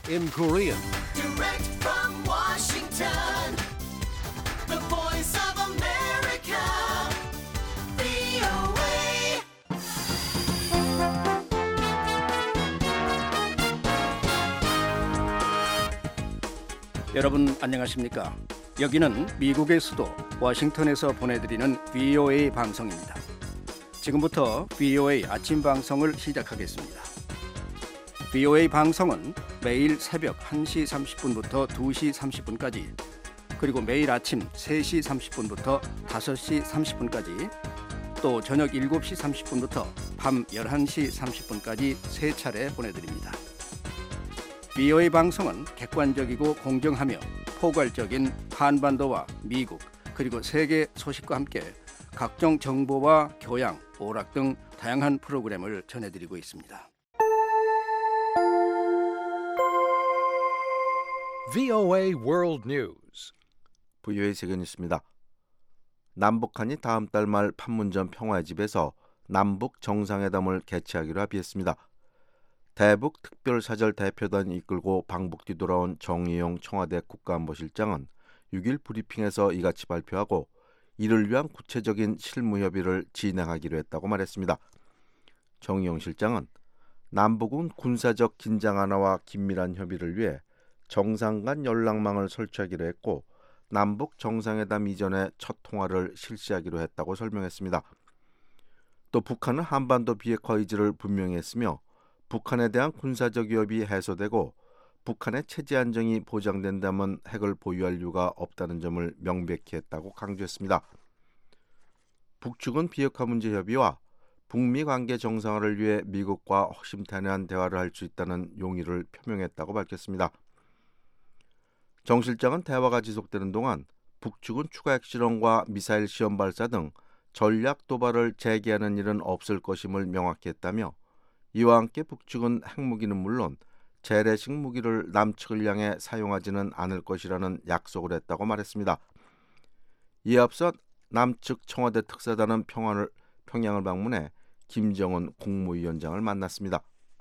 in Korean. Direct from Washington, the voice of America, VOA. 여러분 안녕하십니까? 여기는 미국의 수도 워싱턴에서 보내드리는 VOA 방송입니다. 지금부터 VOA 아침 방송을 시작하겠습니다. VOA 방송은 매일 새벽 1시 30분부터 2시 30분까지 그리고 매일 아침 3시 30분부터 5시 30분까지 또 저녁 7시 30분부터 밤 11시 30분까지 세 차례 보내드립니다. VOA 방송은 객관적이고 공정하며 포괄적인 한반도와 미국 그리고 세계 소식과 함께 각종 정보와 교양, 오락 등 다양한 프로그램을 전해드리고 있습니다. VOA World News. VOA 세계 뉴스입니다. 남북한이 다음 달 말 판문점 평화의 집에서 남북 정상회담을 개최하기로 합의했습니다. 대북 특별사절 대표단이 이끌고 방북 뒤돌아온 정의용 청와대 국가안보실장은 6일 브리핑에서 이같이 발표하고 이를 위한 구체적인 실무 협의를 진행하기로 했다고 말했습니다. 정의용 실장은 남북은 군사적 긴장 완화와 긴밀한 협의를 위해 정상 간 연락망을 설치하기로 했고 남북 정상회담 이전에 첫 통화를 실시하기로 했다고 설명했습니다. 또 북한은 한반도 비핵화 의지를 분명히 했으며 북한에 대한 군사적 위협이 해소되고 북한의 체제 안정이 보장된다면 핵을 보유할 이유가 없다는 점을 명백히 했다고 강조했습니다. 북측은 비핵화 문제 협의와 북미 관계 정상화를 위해 미국과 허심탄회한 대화를 할 수 있다는 용의를 표명했다고 밝혔습니다. 정 실장은 대화가 지속되는 동안 북측은 추가 핵실험과 미사일 시험 발사 등 전략 도발을 재개하는 일은 없을 것임을 명확히 했다며 이와 함께 북측은 핵무기는 물론 재래식 무기를 남측을 향해 사용하지는 않을 것이라는 약속을 했다고 말했습니다. 이에 앞서 남측 청와대 특사단은 평양을 방문해 김정은 국무위원장을 만났습니다.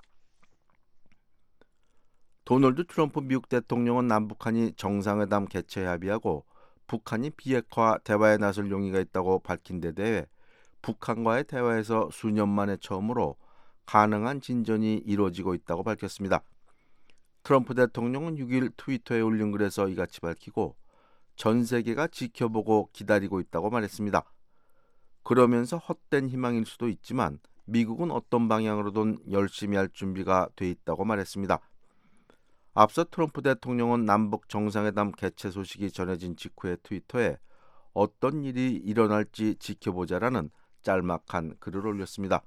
도널드 트럼프 미국 대통령은 남북한이 정상회담 개최에 합의하고 북한이 비핵화 대화에 나설 용의가 있다고 밝힌 데 대해 북한과의 대화에서 수년 만에 처음으로 가능한 진전이 이루어지고 있다고 밝혔습니다. 트럼프 대통령은 6일 트위터에 올린 글에서 이같이 밝히고 전 세계가 지켜보고 기다리고 있다고 말했습니다. 그러면서 헛된 희망일 수도 있지만 미국은 어떤 방향으로든 열심히 할 준비가 돼 있다고 말했습니다. 앞서 트럼프 대통령은 남북 정상회담 개최 소식이 전해진 직후에 트위터에 어떤 일이 일어날지 지켜보자라는 짤막한 글을 올렸습니다.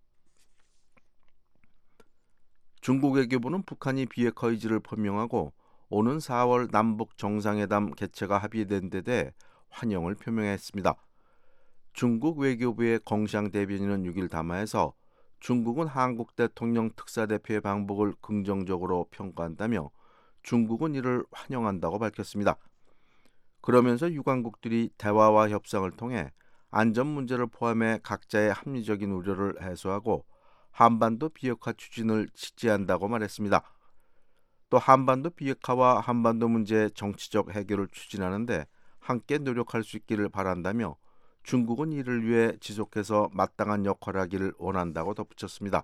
중국 외교부는 북한이 비핵화 의지를 표명하고 오는 4월 남북 정상회담 개최가 합의된 데 대해 환영을 표명했습니다. 중국 외교부의 공시ang 대변인은 6일 담화에서 중국은 한국 대통령 특사대표의 방북을 긍정적으로 평가한다며 중국은 이를 환영한다고 밝혔습니다. 그러면서 유관국들이 대화와 협상을 통해 안전 문제를 포함해 각자의 합리적인 우려를 해소하고 한반도 비핵화 추진을 지지한다고 말했습니다. 또 한반도 비핵화와 한반도 문제의 정치적 해결을 추진하는데 함께 노력할 수 있기를 바란다며 중국은 이를 위해 지속해서 마땅한 역할을 하기를 원한다고 덧붙였습니다.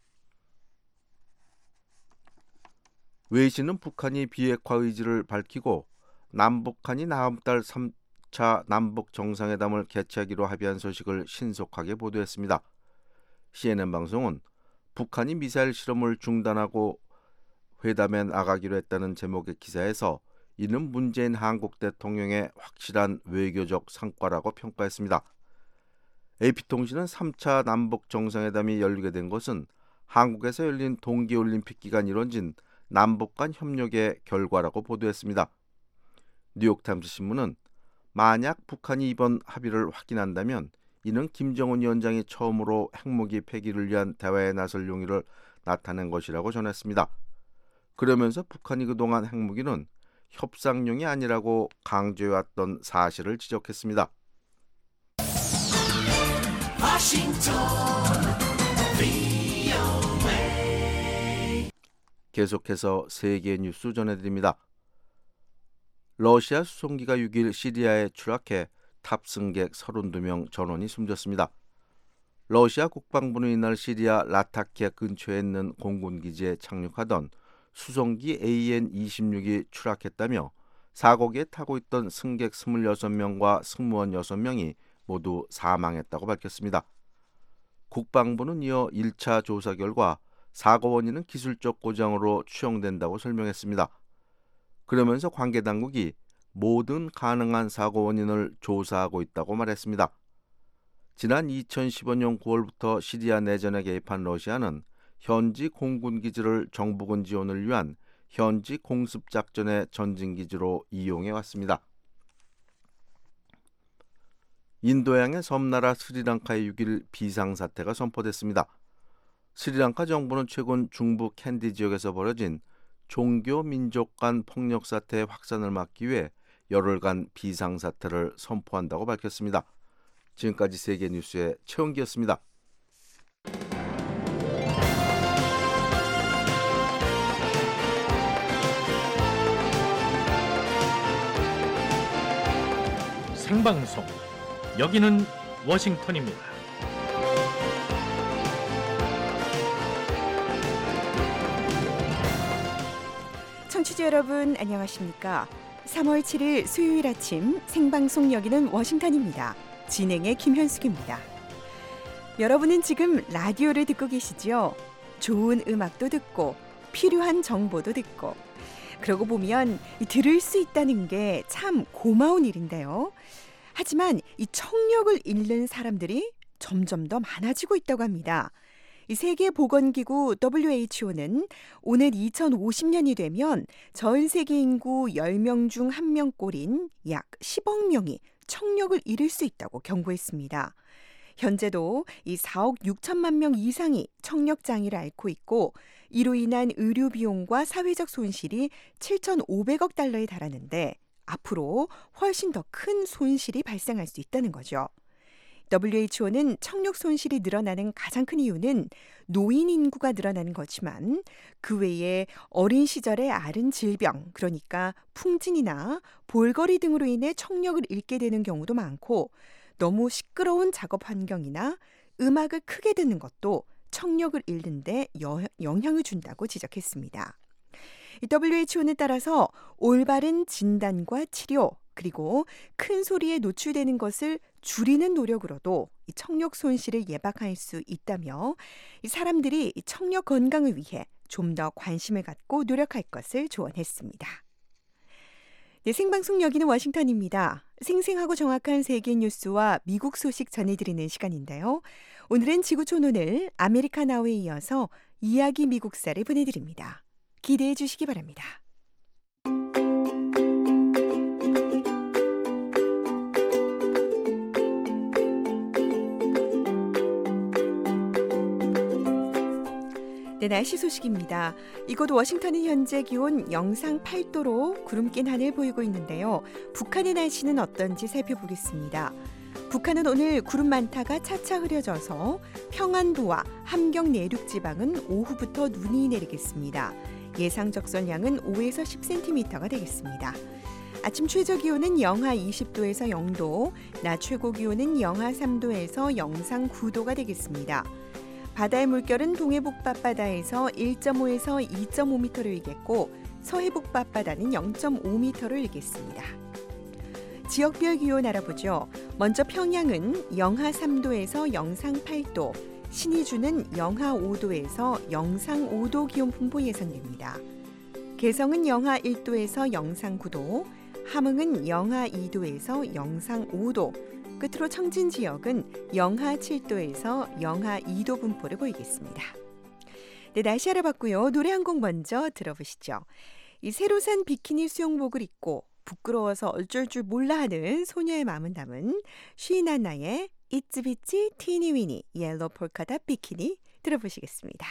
웨이시는 북한이 비핵화 의지를 밝히고 남북한이 다음 달 3차 남북 정상회담을 개최하기로 합의한 소식을 신속하게 보도했습니다. CNN 방송은 북한이 미사일 실험을 중단하고 회담에 나가기로 했다는 제목의 기사에서 이는 문재인 한국 대통령의 확실한 외교적 성과라고 평가했습니다. AP통신은 3차 남북 정상회담이 열리게 된 것은 한국에서 열린 동계올림픽 기간 이뤄진 남북 간 협력의 결과라고 보도했습니다. 뉴욕타임스 신문은 만약 북한이 이번 합의를 확인한다면 이는 김정은 위원장이 처음으로 핵무기 폐기를 위한 대화에 나설 용의를 나타낸 것이라고 전했습니다. 그러면서 북한이 그동안 핵무기는 협상용이 아니라고 강조해왔던 사실을 지적했습니다. Washington, VOA. 계속해서 세계 뉴스 전해드립니다. 러시아 수송기가 6일 시리아에 추락해 탑승객 32명 전원이 숨졌습니다. 러시아 국방부는 이날 시리아 라타키아 근처에 있는 공군기지에 착륙하던 수송기 AN-26이 추락했다며 사고기에 타고 있던 승객 26명과 승무원 6명이 모두 사망했다고 밝혔습니다. 국방부는 이어 1차 조사 결과 사고 원인은 기술적 고장으로 추정된다고 설명했습니다. 그러면서 관계 당국이 모든 가능한 사고 원인을 조사하고 있다고 말했습니다. 지난 2015년 9월부터 시리아 내전에 개입한 러시아는 현지 공군기지를 정부군 지원을 위한 현지 공습작전의 전진기지로 이용해 왔습니다. 인도양의 섬나라 스리랑카에 6일 비상사태가 선포됐습니다. 스리랑카 정부는 최근 중부 캔디 지역에서 벌어진 종교 민족 간 폭력 사태의 확산을 막기 위해 열흘간 비상사태를 선포한다고 밝혔습니다. 지금까지 세계뉴스의 최원기였습니다. 생방송 여기는 워싱턴입니다. 청취자 여러분 안녕하십니까? 3월 7일 수요일 아침 생방송 여기는 워싱턴입니다. 진행의 김현숙입니다. 여러분은 지금 라디오를 듣고 계시죠? 좋은 음악도 듣고 필요한 정보도 듣고 그러고 보면 들을 수 있다는 게 참 고마운 일인데요. 하지만 이 청력을 잃는 사람들이 점점 더 많아지고 있다고 합니다. 이 세계보건기구 WHO는 오늘 2050년이 되면 전 세계 인구 10명 중 1명꼴인 약 10억 명이 청력을 잃을 수 있다고 경고했습니다. 현재도 이 4억 6천만 명 이상이 청력 장애를 앓고 있고 이로 인한 의료 비용과 사회적 손실이 7,500억 달러에 달하는데 앞으로 훨씬 더 큰 손실이 발생할 수 있다는 거죠. WHO는 청력 손실이 늘어나는 가장 큰 이유는 노인 인구가 늘어나는 거지만 그 외에 어린 시절에 앓은 질병, 그러니까 풍진이나 볼거리 등으로 인해 청력을 잃게 되는 경우도 많고 너무 시끄러운 작업 환경이나 음악을 크게 듣는 것도 청력을 잃는 데 영향을 준다고 지적했습니다. WHO는 따라서 올바른 진단과 치료 그리고 큰 소리에 노출되는 것을 줄이는 노력으로도 이 청력 손실을 예방할 수 있다며 이 사람들이 청력 건강을 위해 좀 더 관심을 갖고 노력할 것을 조언했습니다. 네, 생방송 여기는 워싱턴입니다. 생생하고 정확한 세계 뉴스와 미국 소식 전해드리는 시간인데요. 오늘은 지구촌오늘 아메리카 나우에 이어서 이야기 미국사를 보내드립니다. 기대해 주시기 바랍니다. 네, 날씨 소식입니다. 이곳 워싱턴은 현재 기온 영상 8도로 구름 낀 하늘 보이고 있는데요. 북한의 날씨는 어떤지 살펴보겠습니다. 북한은 오늘 구름 많다가 차차 흐려져서 평안도와 함경 내륙 지방은 오후부터 눈이 내리겠습니다. 예상 적설량은 5에서 10cm가 되겠습니다. 아침 최저 기온은 영하 20도에서 0도, 낮 최고 기온은 영하 3도에서 영상 9도가 되겠습니다. 바다의 물결은 동해북 밤바다에서 1.5에서 2.5m를 일겠고 서해북 밤바다는 0.5m를 일겠습니다. 지역별 기온 알아보죠. 먼저 평양은 영하 3도에서 영상 8도, 신의주는 영하 5도에서 영상 5도 기온 분포 예상됩니다. 개성은 영하 1도에서 영상 9도, 함흥은 영하 2도에서 영상 5도, 끝으로 청진 지역은 영하 7도에서 영하 2도 분포를 보이겠습니다. 네, 날씨 알아봤고요. 노래 한 곡 먼저 들어보시죠. 이 새로 산 비키니 수영복을 입고 부끄러워서 어쩔 줄 몰라 하는 소녀의 마음은 담은 쉬나나의 이츠비치 티니위니 옐로 폴카다 비키니 들어보시겠습니다.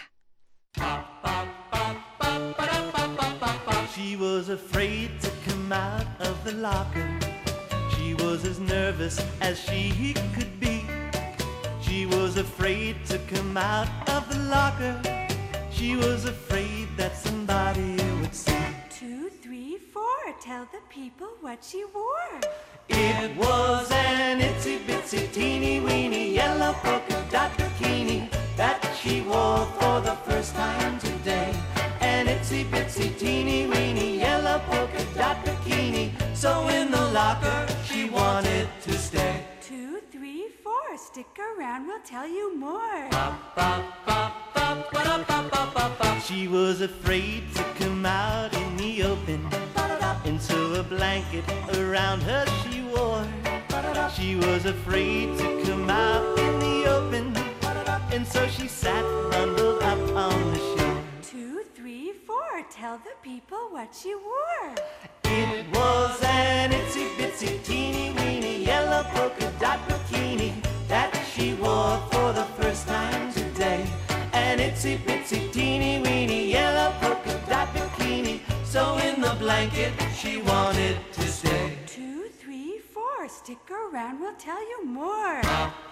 She was afraid to come out of the locker. She was as nervous as she could be. She was afraid to come out of the locker. She was afraid that somebody would see. 2, 3, 4, tell the people what she wore. It was an itsy bitsy teeny weeny yellow polka dot bikini that she wore for the first time today. An itsy bitsy teeny weeny yellow polka dot bikini. So in the locker she wanted to stay. 2, 3, 4, stick around, we'll tell you more. She was afraid to come out in the open, and so a blanket around her she wore. She was afraid to come out in the open, and so she sat bundled up on the shore. 2, 3, 4, tell the people what she wore. It was an itsy bitsy teeny weeny yellow polka dot bikini that she wore for the first time today. An itsy bitsy teeny weeny yellow polka dot bikini. So in the blanket she wanted to stay. 2, 3, 4, stick around, we'll tell you more.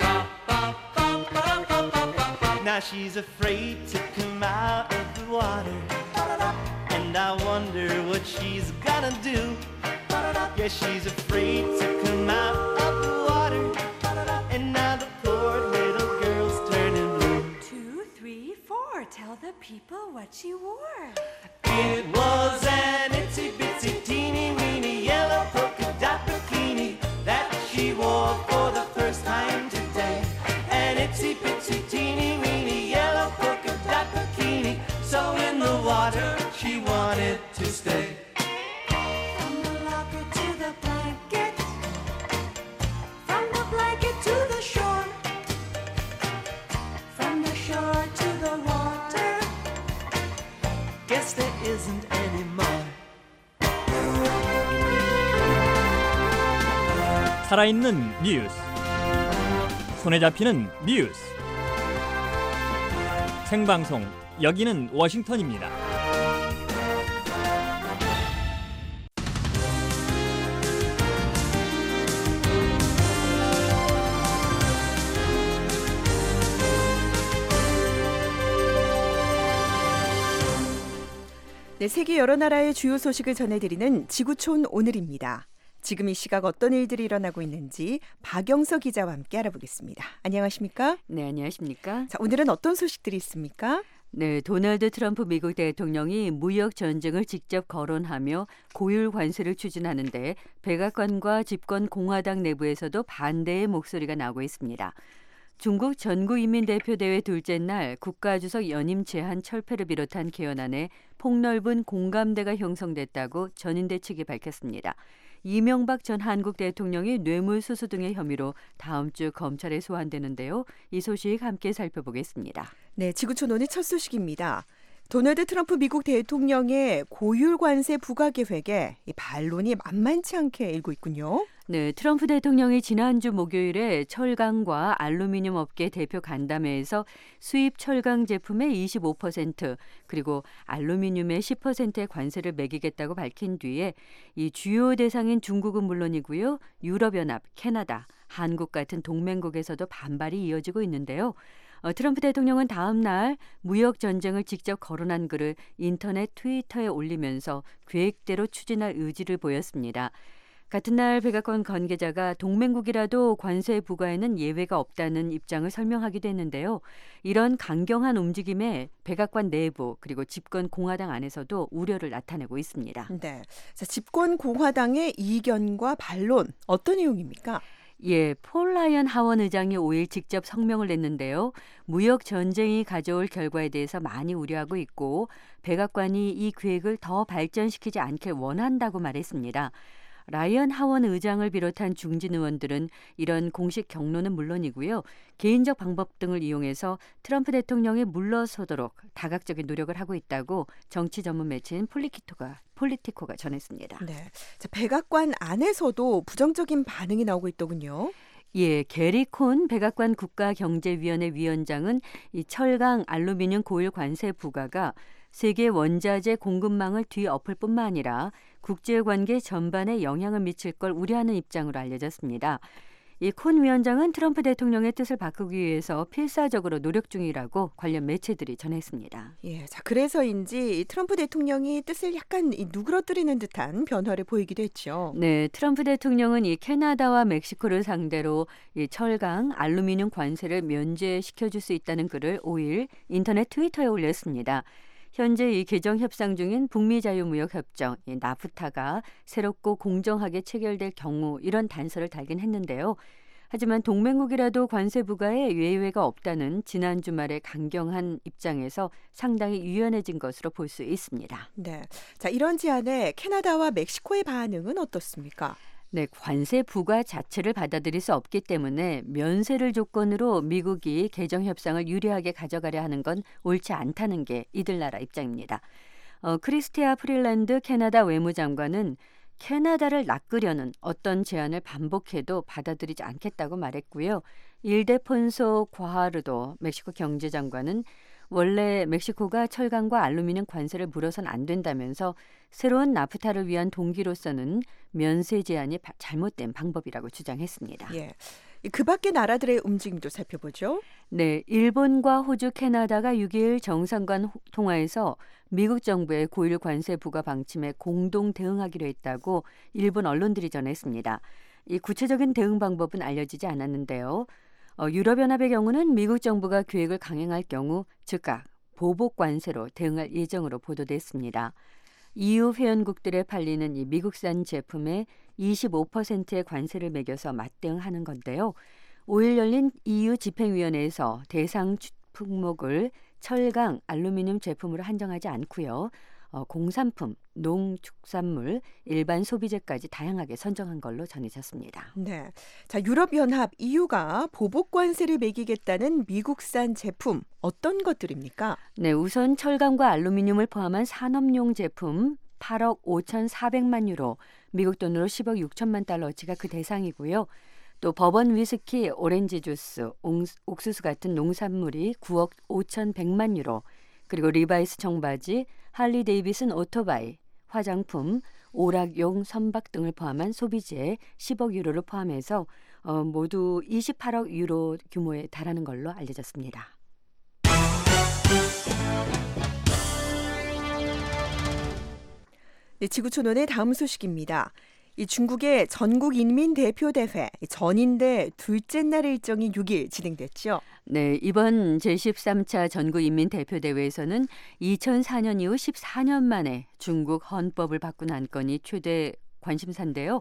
Now she's afraid to come out of the water, and I wonder what she's gonna do. Yeah, she's afraid to come out of the water, and now the poor little girl's turning blue. 2, 3, 4, tell the people what she wore. It was an itsy bitsy teeny weeny yellow polka dot bikini that she wore for the first time today. An itsy bitsy teeny weeny yellow polka dot bikini. So in the water she wanted to stay. From the locker to the blanket, from the blanket to the shore, from the shore to the water. Guess there isn't any more. 살아있는 뉴스, 손에 잡히는 뉴스, 생방송 여기는 워싱턴입니다. 네, 세계 여러 나라의 주요 소식을 전해드리는 지구촌 오늘입니다. 지금 이 시각 어떤 일들이 일어나고 있는지 박영서 기자와 함께 알아보겠습니다. 안녕하십니까? 네, 안녕하십니까? 자, 오늘은 어떤 소식들이 있습니까? 네, 도널드 트럼프 미국 대통령이 무역 전쟁을 직접 거론하며 고율 관세를 추진하는데 백악관과 집권 공화당 내부에서도 반대의 목소리가 나오고 있습니다. 중국 전국인민대표대회 둘째 날 국가주석 연임 제한 철폐를 비롯한 개헌안에 폭넓은 공감대가 형성됐다고 전인대 측이 밝혔습니다. 이명박 전 한국 대통령이 뇌물수수 등의 혐의로 다음 주 검찰에 소환되는데요. 이 소식 함께 살펴보겠습니다. 네, 지구촌 오늘 첫 소식입니다. 도널드 트럼프 미국 대통령의 고율 관세 부과 계획에 이 반론이 만만치 않게 일고 있군요. 네, 트럼프 대통령이 지난주 목요일에 철강과 알루미늄 업계 대표 간담회에서 수입 철강 제품의 25% 그리고 알루미늄의 10%의 관세를 매기겠다고 밝힌 뒤에 이 주요 대상인 중국은 물론이고요. 유럽연합, 캐나다, 한국 같은 동맹국에서도 반발이 이어지고 있는데요. 트럼프 대통령은 다음 날 무역 전쟁을 직접 거론한 글을 인터넷 트위터에 올리면서 계획대로 추진할 의지를 보였습니다. 같은 날 백악관 관계자가 동맹국이라도 관세 부과에는 예외가 없다는 입장을 설명하기도 했는데요. 이런 강경한 움직임에 백악관 내부 그리고 집권 공화당 안에서도 우려를 나타내고 있습니다. 네, 자, 집권 공화당의 이견과 반론 어떤 내용입니까? 예, 폴 라이언 하원 의장이 5일 직접 성명을 냈는데요. 무역 전쟁이 가져올 결과에 대해서 많이 우려하고 있고 백악관이 이 계획을 더 발전시키지 않길 원한다고 말했습니다. 라이언 하원 의장을 비롯한 중진 의원들은 이런 공식 경로는 물론이고요. 개인적 방법 등을 이용해서 트럼프 대통령이 물러서도록 다각적인 노력을 하고 있다고 정치 전문 매체인 폴리티코가 전했습니다. 네, 자, 백악관 안에서도 부정적인 반응이 나오고 있더군요. 예, 게리 콘 백악관 국가경제위원회 위원장은 이 철강, 알루미늄 고율 관세 부과가 세계 원자재 공급망을 뒤엎을 뿐만 아니라 국제관계 전반에 영향을 미칠 걸 우려하는 입장으로 알려졌습니다. 이 콘 위원장은 트럼프 대통령의 뜻을 바꾸기 위해서 필사적으로 노력 중이라고 관련 매체들이 전했습니다. 예, 자 그래서인지 트럼프 대통령이 뜻을 약간 누그러뜨리는 듯한 변화를 보이기도 했죠. 네, 트럼프 대통령은 이 캐나다와 멕시코를 상대로 이 철강, 알루미늄 관세를 면제시켜줄 수 있다는 글을 5일 인터넷 트위터에 올렸습니다. 현재 이 개정 협상 중인 북미 자유무역 협정 이 나프타가 새롭고 공정하게 체결될 경우 이런 단서를 달긴 했는데요. 하지만 동맹국이라도 관세 부과에 예외가 없다는 지난 주말의 강경한 입장에서 상당히 유연해진 것으로 볼 수 있습니다. 네, 자 이런 제안에 캐나다와 멕시코의 반응은 어떻습니까? 네, 관세 부과 자체를 받아들일 수 없기 때문에 면세를 조건으로 미국이 개정 협상을 유리하게 가져가려 하는 건 옳지 않다는 게 이들 나라 입장입니다. 크리스티아 프릴랜드 캐나다 외무장관은 캐나다를 낚으려는 어떤 제안을 반복해도 받아들이지 않겠다고 말했고요. 일데폰소 과하르도 멕시코 경제장관은 원래 멕시코가 철강과 알루미늄 관세를 물어선 안 된다면서 새로운 나프타를 위한 동기로서는 면세 제한이 잘못된 방법이라고 주장했습니다. 예, 그 밖의 나라들의 움직임도 살펴보죠. 네, 일본과 호주, 캐나다가 6일 정상간 통화에서 미국 정부의 고일 관세 부과 방침에 공동 대응하기로 했다고 일본 언론들이 전했습니다. 이 구체적인 대응 방법은 알려지지 않았는데요. 유럽연합의 경우는 미국 정부가 계획을 강행할 경우 즉각 보복 관세로 대응할 예정으로 보도됐습니다. EU 회원국들에 팔리는 이 미국산 제품에 25%의 관세를 매겨서 맞대응하는 건데요. 5일 열린 EU 집행위원회에서 대상 품목을 철강, 알루미늄 제품으로 한정하지 않고요. 공산품, 농축산물, 일반 소비재까지 다양하게 선정한 걸로 전해졌습니다. 네, 자 유럽연합 EU가 보복 관세를 매기겠다는 미국산 제품 어떤 것들입니까? 네, 우선 철강과 알루미늄을 포함한 산업용 제품 8억 5,400만 유로, 미국 돈으로 10억 6천만 달러어치가 그 대상이고요. 또 버번 위스키, 오렌지 주스, 옥수수 같은 농산물이 9억 5,100만 유로, 그리고 리바이스 청바지, 할리 데이비슨 오토바이, 화장품, 오락용 선박 등을 포함한 소비재 10억 유로를 포함해서 모두 28억 유로 규모에 달하는 걸로 알려졌습니다. 네, 지구촌원의 다음 소식입니다. 이 중국의 전국인민대표대회 전인대 둘째 날 일정이 6일 진행됐죠. 네, 이번 제13차 전국인민대표대회에서는 2004년 이후 14년 만에 중국 헌법을 바꾼 안건이 최대 관심사인데요.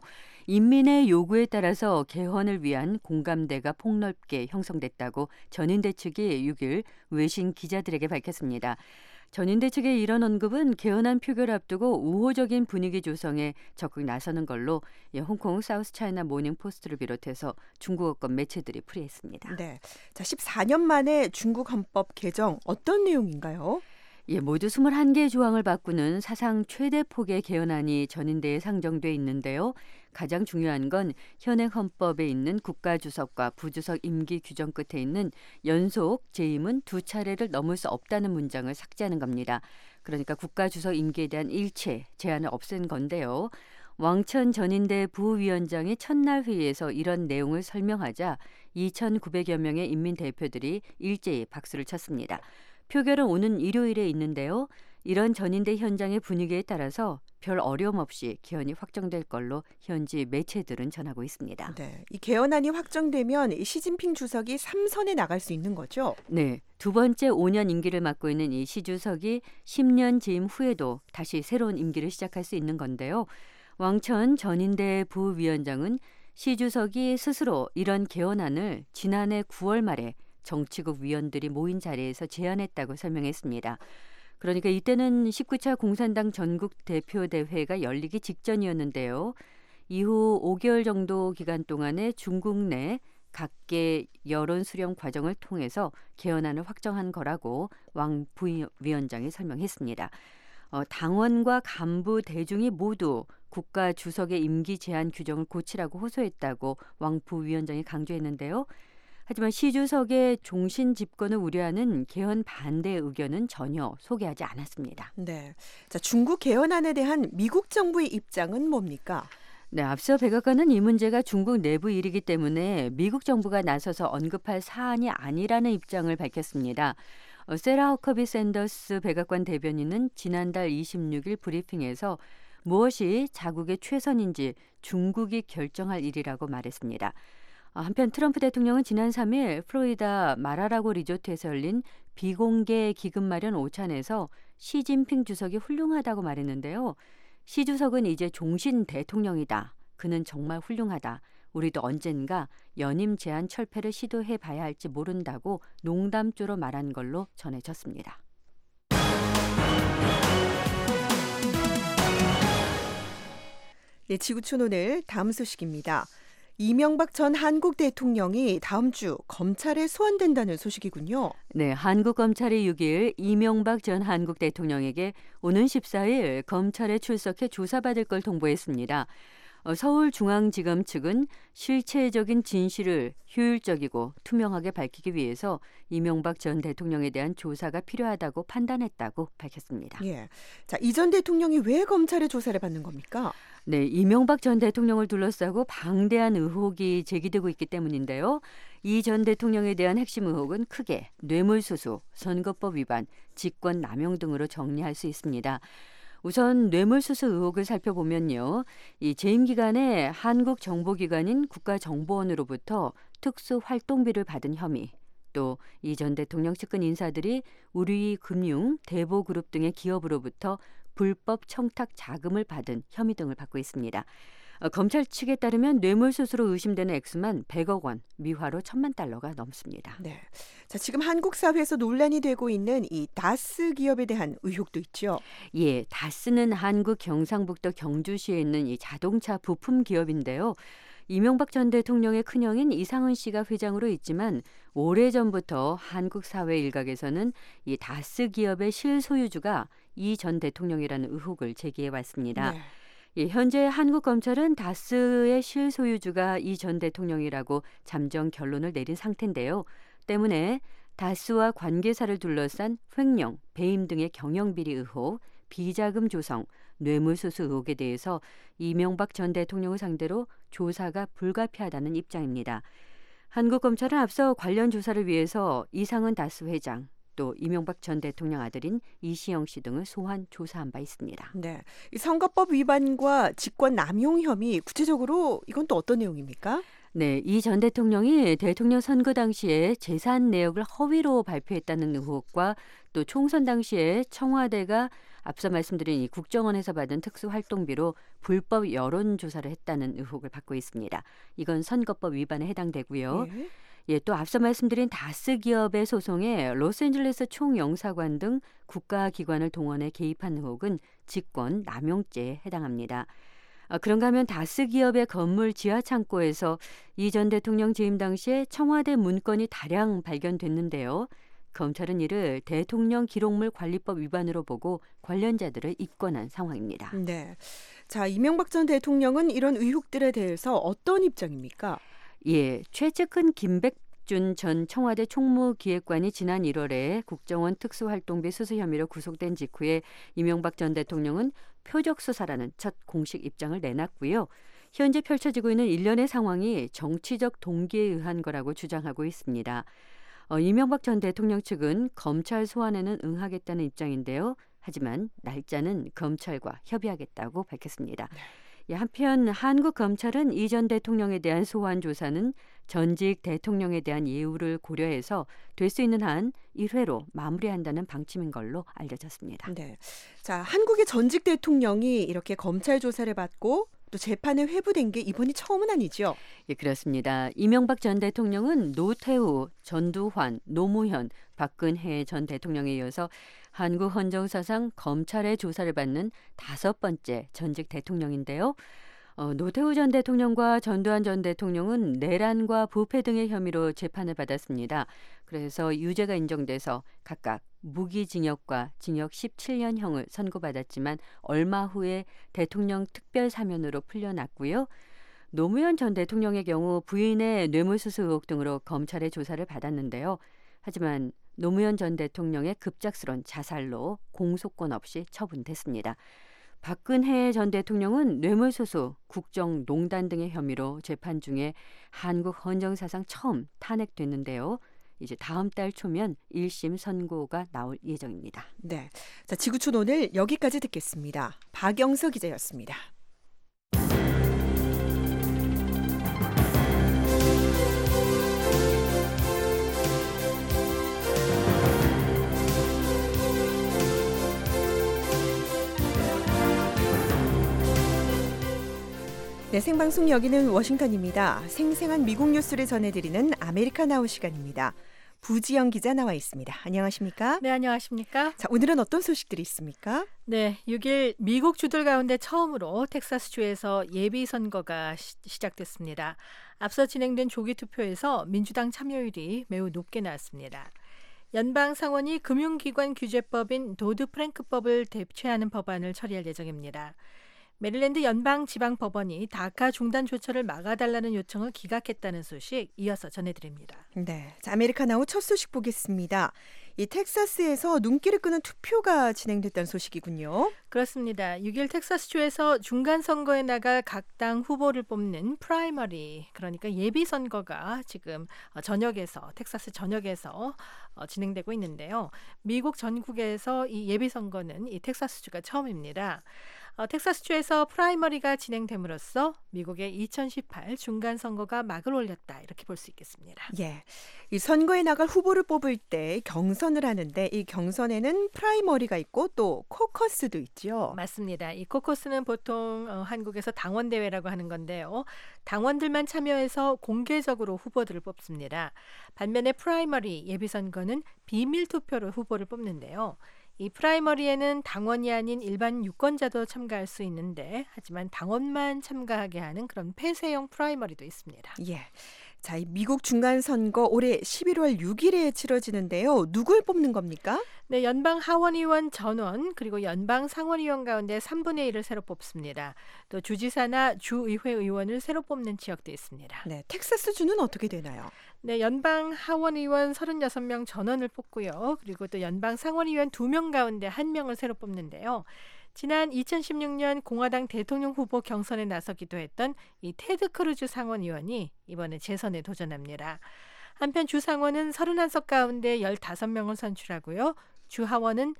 인민의 요구에 따라서 개헌을 위한 공감대가 폭넓게 형성됐다고 전인대 측이 6일 외신 기자들에게 밝혔습니다. 전인대 측의 이런 언급은 개헌안 표결을 앞두고 우호적인 분위기 조성에 적극 나서는 걸로 홍콩 사우스 차이나 모닝 포스트를 비롯해서 중국어권 매체들이 풀이했습니다. 네, 자 14년 만에 중국 헌법 개정 어떤 내용인가요? 예, 모두 21개 조항을 바꾸는 사상 최대 폭의 개헌안이 전인대에 상정돼 있는데요. 가장 중요한 건 현행 헌법에 있는 국가주석과 부주석 임기 규정 끝에 있는 연속 재임은 2차례를 넘을 수 없다는 문장을 삭제하는 겁니다. 그러니까 국가주석 임기에 대한 일체 제한을 없앤 건데요. 왕천 전인대 부위원장이 첫날 회의에서 이런 내용을 설명하자 2,900여 명의 인민대표들이 일제히 박수를 쳤습니다. 표결은 오는 일요일에 있는데요. 이런 전인대 현장의 분위기에 따라서 별 어려움 없이 개헌이 확정될 걸로 현지 매체들은 전하고 있습니다. 네, 이 개헌안이 확정되면 시진핑 주석이 3선에 나갈 수 있는 거죠? 네, 두 번째 5년 임기를 맡고 있는 이 시 주석이 10년 재임 후에도 다시 새로운 임기를 시작할 수 있는 건데요. 왕천 전인대 부위원장은 시 주석이 스스로 이런 개헌안을 지난해 9월 말에 정치국 위원들이 모인 자리에서 제안했다고 설명했습니다. 그러니까 이때는 19차 공산당 전국 대표대회가 열리기 직전이었는데요. 이후 5개월 정도 기간 동안에 중국 내 각계 여론 수렴 과정을 통해서 개헌안을 확정한 거라고 왕 부위원장이 설명했습니다. 당원과 간부 대중이 모두 국가 주석의 임기 제한 규정을 고치라고 호소했다고 왕 부위원장이 강조했는데요. 하지만 시 주석의 종신 집권을 우려하는 개헌 반대 의견은 전혀 소개하지 않았습니다. 네, 자 중국 개헌안에 대한 미국 정부의 입장은 뭡니까? 네, 앞서 백악관은 이 문제가 중국 내부 일이기 때문에 미국 정부가 나서서 언급할 사안이 아니라는 입장을 밝혔습니다. 세라 허커비 샌더스 백악관 대변인은 지난달 26일 브리핑에서 무엇이 자국의 최선인지 중국이 결정할 일이라고 말했습니다. 한편 트럼프 대통령은 지난 3일 플로리다 마라라고 리조트에서 열린 비공개 기금 마련 오찬에서 시진핑 주석이 훌륭하다고 말했는데요. 시 주석은 이제 종신 대통령이다. 그는 정말 훌륭하다. 우리도 언젠가 연임 제한 철폐를 시도해 봐야 할지 모른다고 농담조로 말한 걸로 전해졌습니다. 네, 지구촌 오늘 다음 소식입니다. 이명박 전 한국 대통령이 다음 주 검찰에 소환된다는 소식이군요. 네, 한국 검찰이 6일 이명박 전 한국 대통령에게 오는 14일 검찰에 출석해 조사받을 걸 통보했습니다. 서울중앙지검 측은 실체적인 진실을 효율적이고 투명하게 밝히기 위해서 이명박 전 대통령에 대한 조사가 필요하다고 판단했다고 밝혔습니다. 예. 자, 이 전 대통령이 왜 검찰의 조사를 받는 겁니까? 네, 이명박 전 대통령을 둘러싸고 방대한 의혹이 제기되고 있기 때문인데요. 이 전 대통령에 대한 핵심 의혹은 크게 뇌물수수, 선거법 위반, 직권남용 등으로 정리할 수 있습니다. 우선 뇌물수수 의혹을 살펴보면요. 이 재임 기간에 한국 정보기관인 국가정보원으로부터 특수활동비를 받은 혐의, 또 이 전 대통령 측근 인사들이 우리금융, 대보그룹 등의 기업으로부터 불법 청탁 자금을 받은 혐의 등을 받고 있습니다. 검찰 측에 따르면 뇌물수수로 의심되는 액수만 100억 원, 미화로 1,000만 달러가 넘습니다. 네. 자, 지금 한국 사회에서 논란이 되고 있는 이 다스 기업에 대한 의혹도 있죠. 예, 다스는 한국 경상북도 경주시에 있는 이 자동차 부품 기업인데요. 이명박 전 대통령의 큰형인 이상은 씨가 회장으로 있지만 오래전부터 한국 사회 일각에서는 이 다스 기업의 실소유주가 이 전 대통령이라는 의혹을 제기해 왔습니다. 네. 예, 현재 한국 검찰은 다스의 실소유주가 이 전 대통령이라고 잠정 결론을 내린 상태인데요. 때문에 다스와 관계사를 둘러싼 횡령, 배임 등의 경영비리 의혹, 비자금 조성, 뇌물수수 의혹에 대해서 이명박 전 대통령을 상대로 조사가 불가피하다는 입장입니다. 한국 검찰은 앞서 관련 조사를 위해서 이상은 다스 회장, 또 이명박 전 대통령 아들인 이시영 씨 등을 소환 조사한 바 있습니다. 네. 이 선거법 위반과 직권 남용 혐의 구체적으로 이건 또 어떤 내용입니까? 네, 이 전 대통령이 대통령 선거 당시에 재산 내역을 허위로 발표했다는 의혹과 또 총선 당시에 청와대가 앞서 말씀드린 이 국정원에서 받은 특수활동비로 불법 여론조사를 했다는 의혹을 받고 있습니다. 이건 선거법 위반에 해당되고요. 예. 예, 또 앞서 말씀드린 다스 기업의 소송에 로스앤젤레스 총영사관 등 국가기관을 동원해 개입한 의혹은 직권 남용죄에 해당합니다. 그런가 하면 다스 기업의 건물 지하 창고에서 이 전 대통령 재임 당시에 청와대 문건이 다량 발견됐는데요. 검찰은 이를 대통령 기록물 관리법 위반으로 보고 관련자들을 입건한 상황입니다. 네. 자, 이명박 전 대통령은 이런 의혹들에 대해서 어떤 입장입니까? 예, 최측근 김백준 전 청와대 총무기획관이 지난 1월에 국정원 특수활동비 수수 혐의로 구속된 직후에 이명박 전 대통령은 표적 수사라는 첫 공식 입장을 내놨고요. 현재 펼쳐지고 있는 일련의 상황이 정치적 동기에 의한 거라고 주장하고 있습니다. 이명박 전 대통령 측은 검찰 소환에는 응하겠다는 입장인데요. 하지만 날짜는 검찰과 협의하겠다고 밝혔습니다. 예, 한편 한국 검찰은 이 전 대통령에 대한 소환 조사는 전직 대통령에 대한 예우를 고려해서 될 수 있는 한 1회로 마무리한다는 방침인 걸로 알려졌습니다. 네. 자, 한국의 전직 대통령이 이렇게 검찰 조사를 받고 또 재판에 회부된 게 이번이 처음은 아니죠? 예, 그렇습니다. 이명박 전 대통령은 노태우, 전두환, 노무현, 박근혜 전 대통령에 이어서 한국 헌정사상 검찰의 조사를 받는 5번째 전직 대통령인데요. 노태우 전 대통령과 전두환 전 대통령은 내란과 부패 등의 혐의로 재판을 받았습니다. 그래서 유죄가 인정돼서 각각 무기징역과 징역 17년형을 선고받았지만 얼마 후에 대통령 특별사면으로 풀려났고요. 노무현 전 대통령의 경우 부인의 뇌물수수 의혹 등으로 검찰의 조사를 받았는데요. 하지만 노무현 전 대통령의 급작스런 자살로 공소권 없이 처분됐습니다. 박근혜 전 대통령은 뇌물수수, 국정농단 등의 혐의로 재판 중에 한국 헌정사상 처음 탄핵됐는데요. 이제 다음 달 초면 1심 선고가 나올 예정입니다. 네, 자 지구촌 오늘 여기까지 듣겠습니다. 박영서 기자였습니다. 네, 생방송 여기는 워싱턴입니다. 생생한 미국 뉴스를 전해드리는 아메리카나우 시간입니다. 부지영 기자 나와 있습니다. 안녕하십니까? 네, 안녕하십니까? 자, 오늘은 어떤 소식들이 있습니까? 네, 6일 미국 주들 가운데 처음으로 텍사스주에서 예비선거가 시작됐습니다. 앞서 진행된 조기 투표에서 민주당 참여율이 매우 높게 나왔습니다. 연방 상원이 금융기관 규제법인 도드 프랭크법을 대체하는 법안을 처리할 예정입니다. 메릴랜드 연방지방법원이 다카 중단 조처를 막아달라는 요청을 기각했다는 소식 이어서 전해드립니다. 네, 자, 아메리카나우 첫 소식 보겠습니다. 이 텍사스에서 눈길을 끄는 투표가 진행됐다는 소식이군요. 그렇습니다. 6일 텍사스주에서 중간선거에 나갈 각 당 후보를 뽑는 프라이머리, 그러니까 예비선거가 지금 텍사스 전역에서 진행되고 있는데요. 미국 전국에서 이 예비선거는 이 텍사스주가 처음입니다. 텍사스주에서 프라이머리가 진행됨으로써 미국의 2018 중간선거가 막을 올렸다, 이렇게 볼 수 있겠습니다. 예, 이 선거에 나갈 후보를 뽑을 때 경선을 하는데 이 경선에는 프라이머리가 있고 또 코커스도 있죠. 맞습니다. 이 코커스는 보통 한국에서 당원대회라고 하는 건데요. 당원들만 참여해서 공개적으로 후보들을 뽑습니다. 반면에 프라이머리 예비선거는 비밀투표로 후보를 뽑는데요. 이 프라이머리에는 당원이 아닌 일반 유권자도 참가할 수 있는데, 하지만 당원만 참가하게 하는 그런 폐쇄형 프라이머리도 있습니다. 예. 자, 이 미국 중간선거 올해 11월 6일에 치러지는데요. 누굴 뽑는 겁니까? 네, 연방 하원의원 전원 그리고 연방 상원의원 가운데 3분의 1을 새로 뽑습니다. 또 주지사나 주의회 의원을 새로 뽑는 지역도 있습니다. 네, 텍사스주는 어떻게 되나요? 네, 연방 하원의원 36명 전원을 뽑고요. 그리고 또 연방 상원의원 2명 가운데 1명을 새로 뽑는데요. 지난 2016년 공화당 대통령 후보 경선에 나서기도 했던 이 테드 크루즈 상원의원이 이번에 재선에 도전합니다. 한편 주상원은 31석 가운데 15명을 선출하고요. 주하원은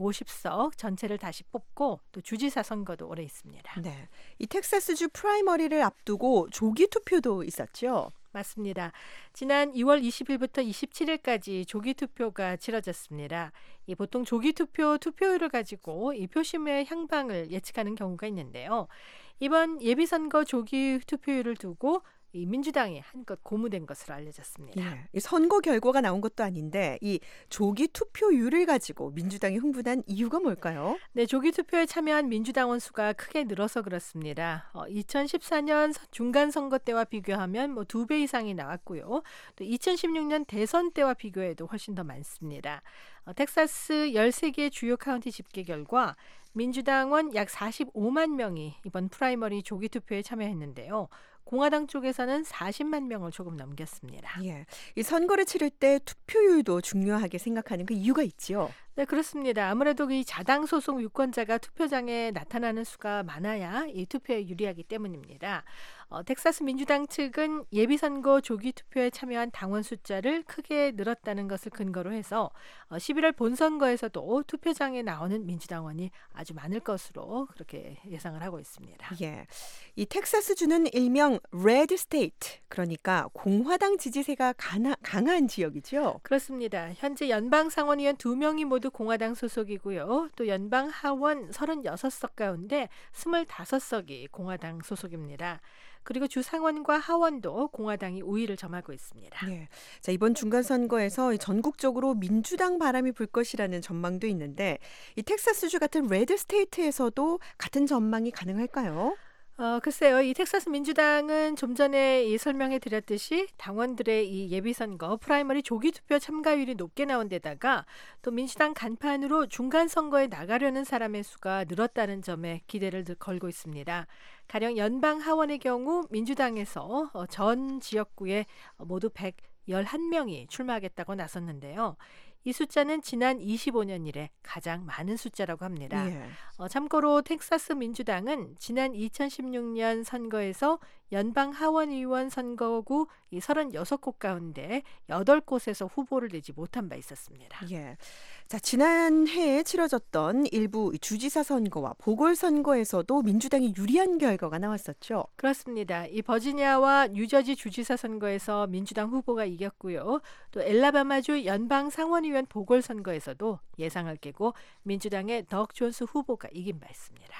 150석 전체를 다시 뽑고 또 주지사 선거도 올해 있습니다. 네, 이 텍사스주 프라이머리를 앞두고 조기 투표도 있었죠. 맞습니다. 지난 2월 20일부터 27일까지 조기 투표가 치러졌습니다. 이 보통 조기 투표율을 가지고 이 표심의 향방을 예측하는 경우가 있는데요. 이번 예비선거 조기 투표율을 두고 이 민주당이 한껏 고무된 것으로 알려졌습니다. 예, 이 선거 결과가 나온 것도 아닌데 이 조기 투표율을 가지고 민주당이 흥분한 이유가 뭘까요? 네, 조기 투표에 참여한 민주당원 수가 크게 늘어서 그렇습니다. 2014년 중간 선거 때와 비교하면 2배 이상이 나왔고요. 또 2016년 대선 때와 비교해도 훨씬 더 많습니다. 텍사스 13개 주요 카운티 집계 결과 민주당원 약 45만 명이 이번 프라이머리 조기 투표에 참여했는데요. 공화당 쪽에서는 40만 명을 조금 넘겼습니다. 예, 이 선거를 치를 때 투표율도 중요하게 생각하는 그 이유가 있죠. 네, 그렇습니다. 아무래도 이 자당 소속 유권자가 투표장에 나타나는 수가 많아야 이 투표에 유리하기 때문입니다. 텍사스 민주당 측은 예비선거 조기 투표에 참여한 당원 숫자를 크게 늘었다는 것을 근거로 해서 11월 본선거에서도 투표장에 나오는 민주당원이 아주 많을 것으로 그렇게 예상을 하고 있습니다. 예, 이 텍사스주는 일명 레드 스테이트, 그러니까 공화당 지지세가 강한 지역이죠. 그렇습니다. 현재 연방 상원의원 2명이 모두 공화당 소속이고요. 또 연방 하원 36석 가운데 25석이 공화당 소속입니다. 그리고 주상원과 하원도 공화당이 우위를 점하고 있습니다. 예. 자, 이번 중간선거에서 전국적으로 민주당 바람이 불 것이라는 전망도 있는데 이 텍사스주 같은 레드 스테이트에서도 같은 전망이 가능할까요? 글쎄요. 이 텍사스 민주당은 좀 전에 설명해 드렸듯이 당원들의 이 예비선거 프라이머리 조기 투표 참가율이 높게 나온 데다가 또 민주당 간판으로 중간 선거에 나가려는 사람의 수가 늘었다는 점에 기대를 걸고 있습니다. 가령 연방 하원의 경우 민주당에서 전 지역구에 모두 111명이 출마하겠다고 나섰는데요. 이 숫자는 지난 25년 이래 가장 많은 숫자라고 합니다. 예. 참고로 텍사스 민주당은 지난 2016년 선거에서 연방 하원의원 선거구 이 36곳 가운데 8곳에서 후보를 내지 못한 바 있었습니다. 예. 자, 지난해에 치러졌던 일부 주지사 선거와 보궐선거에서도 민주당이 유리한 결과가 나왔었죠. 그렇습니다. 이 버지니아와 뉴저지 주지사 선거에서 민주당 후보가 이겼고요. 또 엘라바마주 연방 상원의원 보궐선거에서도 예상을 깨고 민주당의 덕 존스 후보가 이긴 바 있습니다.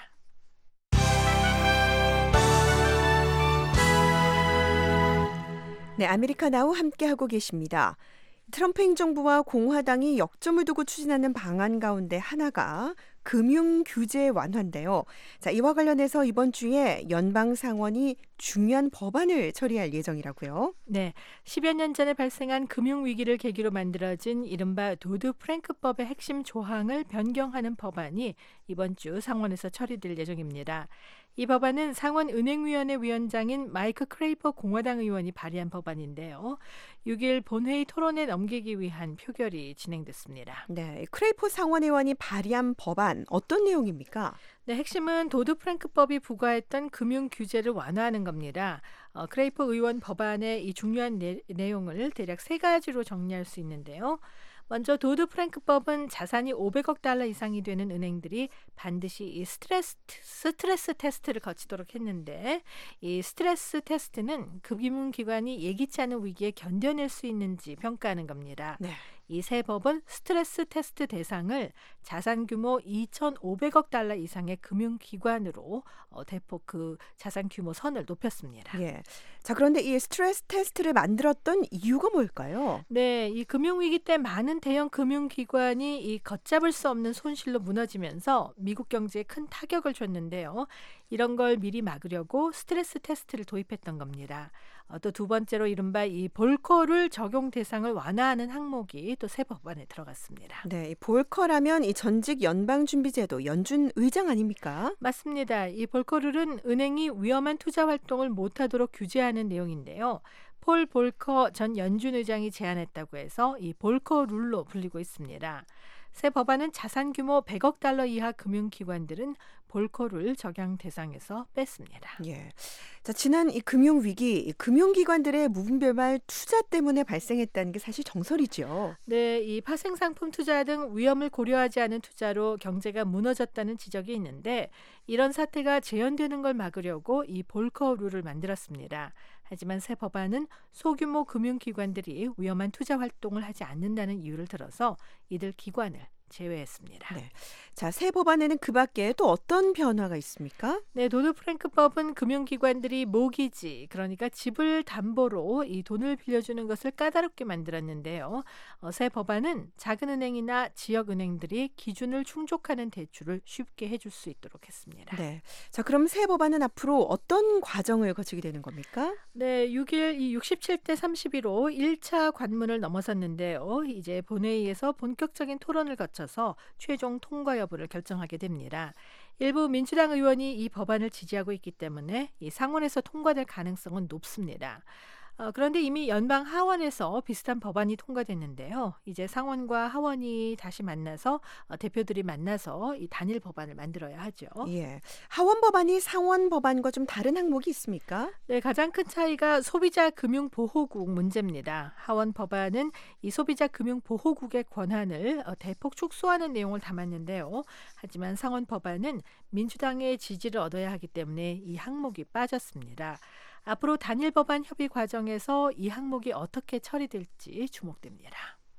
네, 아메리카 나우 함께하고 계십니다. 트럼프 행정부와 공화당이 역점을 두고 추진하는 방안 가운데 하나가 금융 규제 완화인데요. 자, 이와 관련해서 이번 주에 연방 상원이 중요한 법안을 처리할 예정이라고요. 네, 10여 년 전에 발생한 금융 위기를 계기로 만들어진 이른바 도드 프랭크법의 핵심 조항을 변경하는 법안이 이번 주 상원에서 처리될 예정입니다. 이 법안은 상원은행위원회 위원장인 마이크 크레이퍼 공화당 의원이 발의한 법안인데요. 6일 본회의 토론에 넘기기 위한 표결이 진행됐습니다. 네, 크레이퍼 상원의원이 발의한 법안 어떤 내용입니까? 네, 핵심은 도드 프랭크법이 부과했던 금융 규제를 완화하는 겁니다. 크레이퍼 의원 법안의 이 중요한 내용을 대략 세 가지로 정리할 수 있는데요. 먼저 도드 프랭크법은 자산이 500억 달러 이상이 되는 은행들이 반드시 이 스트레스 테스트를 거치도록 했는데, 이 스트레스 테스트는 금융기관이 예기치 않은 위기에 견뎌낼 수 있는지 평가하는 겁니다. 네. 이 새 법은 스트레스 테스트 대상을 자산 규모 2,500억 달러 이상의 금융기관으로 대폭 그 자산 규모 선을 높였습니다. 예. 자, 그런데 이 스트레스 테스트를 만들었던 이유가 뭘까요? 네, 이 금융위기 때 많은 대형 금융기관이 이 걷잡을 수 없는 손실로 무너지면서 미국 경제에 큰 타격을 줬는데요. 이런 걸 미리 막으려고 스트레스 테스트를 도입했던 겁니다. 또 두 번째로 이른바 이 볼커룰 적용 대상을 완화하는 항목이 또 새 법안에 들어갔습니다. 네, 이 볼커라면 이 전직 연방준비제도 연준 의장 아닙니까? 맞습니다. 이 볼커룰은 은행이 위험한 투자 활동을 못하도록 규제하는 내용인데요. 폴 볼커 전 연준 의장이 제안했다고 해서 이 볼커 룰로 불리고 있습니다. 새 법안은 자산 규모 100억 달러 이하 금융기관들은 볼커룰 적용 대상에서 뺐습니다. 예. 자, 지난 이 금융 위기, 금융기관들의 무분별말 투자 때문에 발생했다는 게 사실 정설이죠. 네, 이 파생상품 투자 등 위험을 고려하지 않은 투자로 경제가 무너졌다는 지적이 있는데, 이런 사태가 재현되는 걸 막으려고 이 볼커 룰을 만들었습니다. 하지만 새 법안은 소규모 금융기관들이 위험한 투자 활동을 하지 않는다는 이유를 들어서 이들 기관을 제외했습니다. 네. 자, 새 법안에는 그 밖에 또 어떤 변화가 있습니까? 네, 도드 프랭크법은 금융기관들이 모기지, 그러니까 집을 담보로 이 돈을 빌려주는 것을 까다롭게 만들었는데요. 새 법안은 작은 은행이나 지역 은행들이 기준을 충족하는 대출을 쉽게 해줄 수 있도록 했습니다. 네. 자, 그럼 새 법안은 앞으로 어떤 과정을 거치게 되는 겁니까? 네, 6일 이 67대 32로 1차 관문을 넘어섰는데요. 이제 본회의에서 본격적인 토론을 거쳐서 최종 통과 여부를 결정하게 됩니다. 일부 민주당 의원이 이 법안을 지지하고 있기 때문에 이 상원에서 통과될 가능성은 높습니다. 그런데 이미 연방 하원에서 비슷한 법안이 통과됐는데요. 이제 상원과 하원이 다시 만나서 대표들이 만나서 이 단일 법안을 만들어야 하죠. 예. 하원 법안이 상원 법안과 좀 다른 항목이 있습니까? 네, 가장 큰 차이가 소비자 금융 보호국 문제입니다. 하원 법안은 이 소비자 금융 보호국의 권한을 대폭 축소하는 내용을 담았는데요. 하지만 상원 법안은 민주당의 지지를 얻어야 하기 때문에 이 항목이 빠졌습니다. 앞으로 단일 법안 협의 과정에서 이 항목이 어떻게 처리될지 주목됩니다.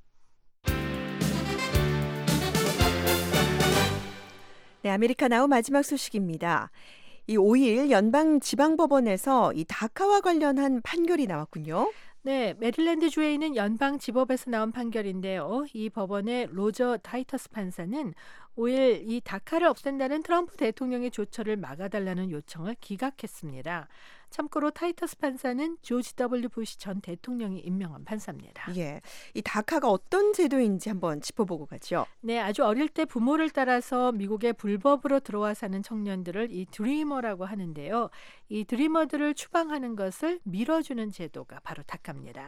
네, 아메리카 나우 마지막 소식입니다. 이 5일 연방지방법원에서 이 다카와 관련한 판결이 나왔군요. 네, 메릴랜드주에 있는 연방지법에서 나온 판결인데요. 이 법원의 로저 타이터스 판사는 5일 이 다카를 없앤다는 트럼프 대통령의 조처를 막아달라는 요청을 기각했습니다. 참고로 타이터스 판사는 조지 W. 부시 전 대통령이 임명한 판사입니다. 예, 이 다카가 어떤 제도인지 한번 짚어보고 가죠. 네, 아주 어릴 때 부모를 따라서 미국에 불법으로 들어와 사는 청년들을 이 드리머라고 하는데요. 이 드리머들을 추방하는 것을 밀어주는 제도가 바로 다카입니다.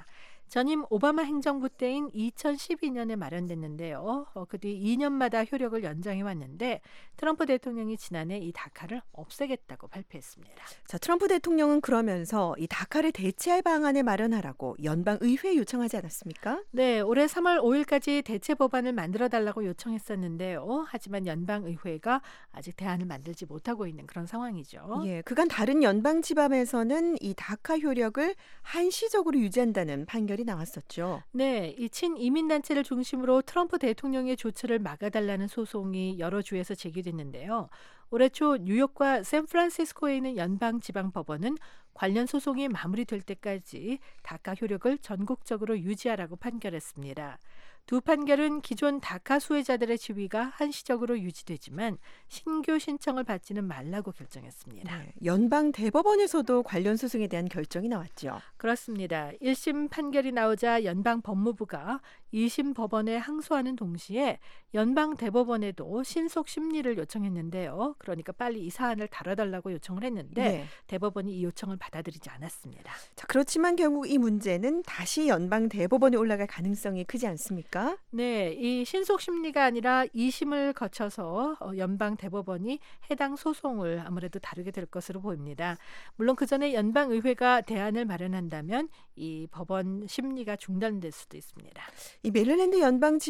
전임 오바마 행정부 때인 2012년에 마련됐는데요. 그 뒤 2년마다 효력을 연장해 왔는데 트럼프 대통령이 지난해 이 다카를 없애겠다고 발표했습니다. 자, 트럼프 대통령은 그러면서 이 다카를 대체할 방안을 마련하라고 연방의회에 요청하지 않았습니까? 네, 올해 3월 5일까지 대체 법안을 만들어달라고 요청했었는데요. 하지만 연방의회가 아직 대안을 만들지 못하고 있는 그런 상황이죠. 예, 그간 다른 연방 지방에서는 이 다카 효력을 한시적으로 유지한다는 판결이 나왔었죠. 네, 이 친이민단체를 중심으로 트럼프 대통령의 조처를 막아달라는 소송이 여러 주에서 제기됐는데요. 올해 초 뉴욕과 샌프란시스코에 있는 연방지방법원은 관련 소송이 마무리될 때까지 다카 효력을 전국적으로 유지하라고 판결했습니다. 두 판결은 기존 다카 수혜자들의 지위가 한시적으로 유지되지만 신규 신청을 받지는 말라고 결정했습니다. 네, 연방 대법원에서도 관련 소송에 대한 결정이 나왔죠. 그렇습니다. 1심 판결이 나오자 연방 법무부가 2심 법원에 항소하는 동시에 연방 대법원에도 신속 심리를 요청했는데요. 그러니까 빨리 이 사안을 다뤄달라고 요청을 했는데 네. 대법원이 이 요청을 받아들이지 않았습니다. 자, 그렇지만 결국 이 문제는 다시 연방 대법원에 올라갈 가능성이 크지 않습니까? 네, 이 신속 심리가 아니라 2심을 거쳐서 연방 대법원이 해당 소송을 아무래도 다루게 될 것으로 보입니다. 물론 그 전에 연방의회가 대안을 마련한다면 이 법원 심리가 중단될 수도 있습니다. 이 메릴랜드 연방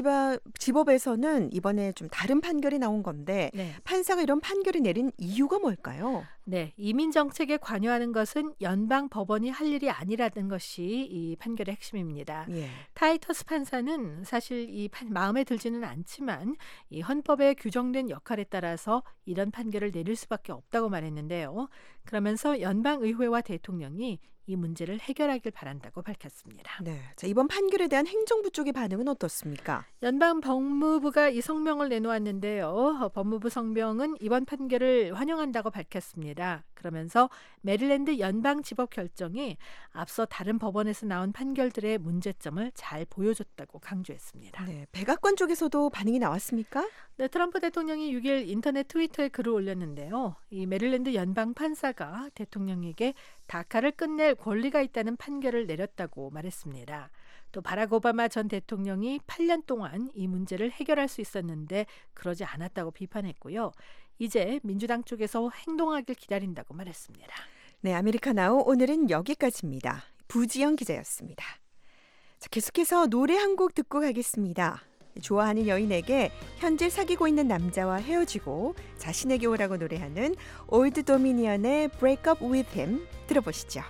지법에서는 이번에 좀 다른 판결이 나온 건데 네. 판사가 이런 판결을 내린 이유가 뭘까요? 네, 이민 정책에 관여하는 것은 연방 법원이 할 일이 아니라는 것이 이 판결의 핵심입니다. 예. 타이터스 판사는 사실 이 마음에 들지는 않지만 이 헌법에 규정된 역할에 따라서 이런 판결을 내릴 수밖에 없다고 말했는데요. 그러면서 연방의회와 대통령이 이 문제를 해결하길 바란다고 밝혔습니다. 네. 자, 이번 판결에 대한 행정부 쪽의 반응은 어떻습니까? 연방 법무부가 이 성명을 내놓았는데요. 법무부 성명은 이번 판결을 환영한다고 밝혔습니다. 그러면서 메릴랜드 연방지법 결정이 앞서 다른 법원에서 나온 판결들의 문제점을 잘 보여줬다고 강조했습니다. 네. 백악관 쪽에서도 반응이 나왔습니까? 네, 트럼프 대통령이 6일 인터넷 트위터에 글을 올렸는데요. 이 메릴랜드 연방 판사가 대통령에게 다카를 끝낼 권리가 있다는 판결을 내렸다고 말했습니다. 또 바락 오바마 전 대통령이 8년 동안 이 문제를 해결할 수 있었는데 그러지 않았다고 비판했고요. 이제 민주당 쪽에서 행동하길 기다린다고 말했습니다. 네, 아메리카나우 오늘은 여기까지입니다. 부지영 기자였습니다. 자, 계속해서 노래 한 곡 듣고 가겠습니다. 좋아하는 여인에게 현재 사귀고 있는 남자와 헤어지고 자신에게 오라고 노래하는 올드 도미니언의 Break Up With Him 들어보시죠.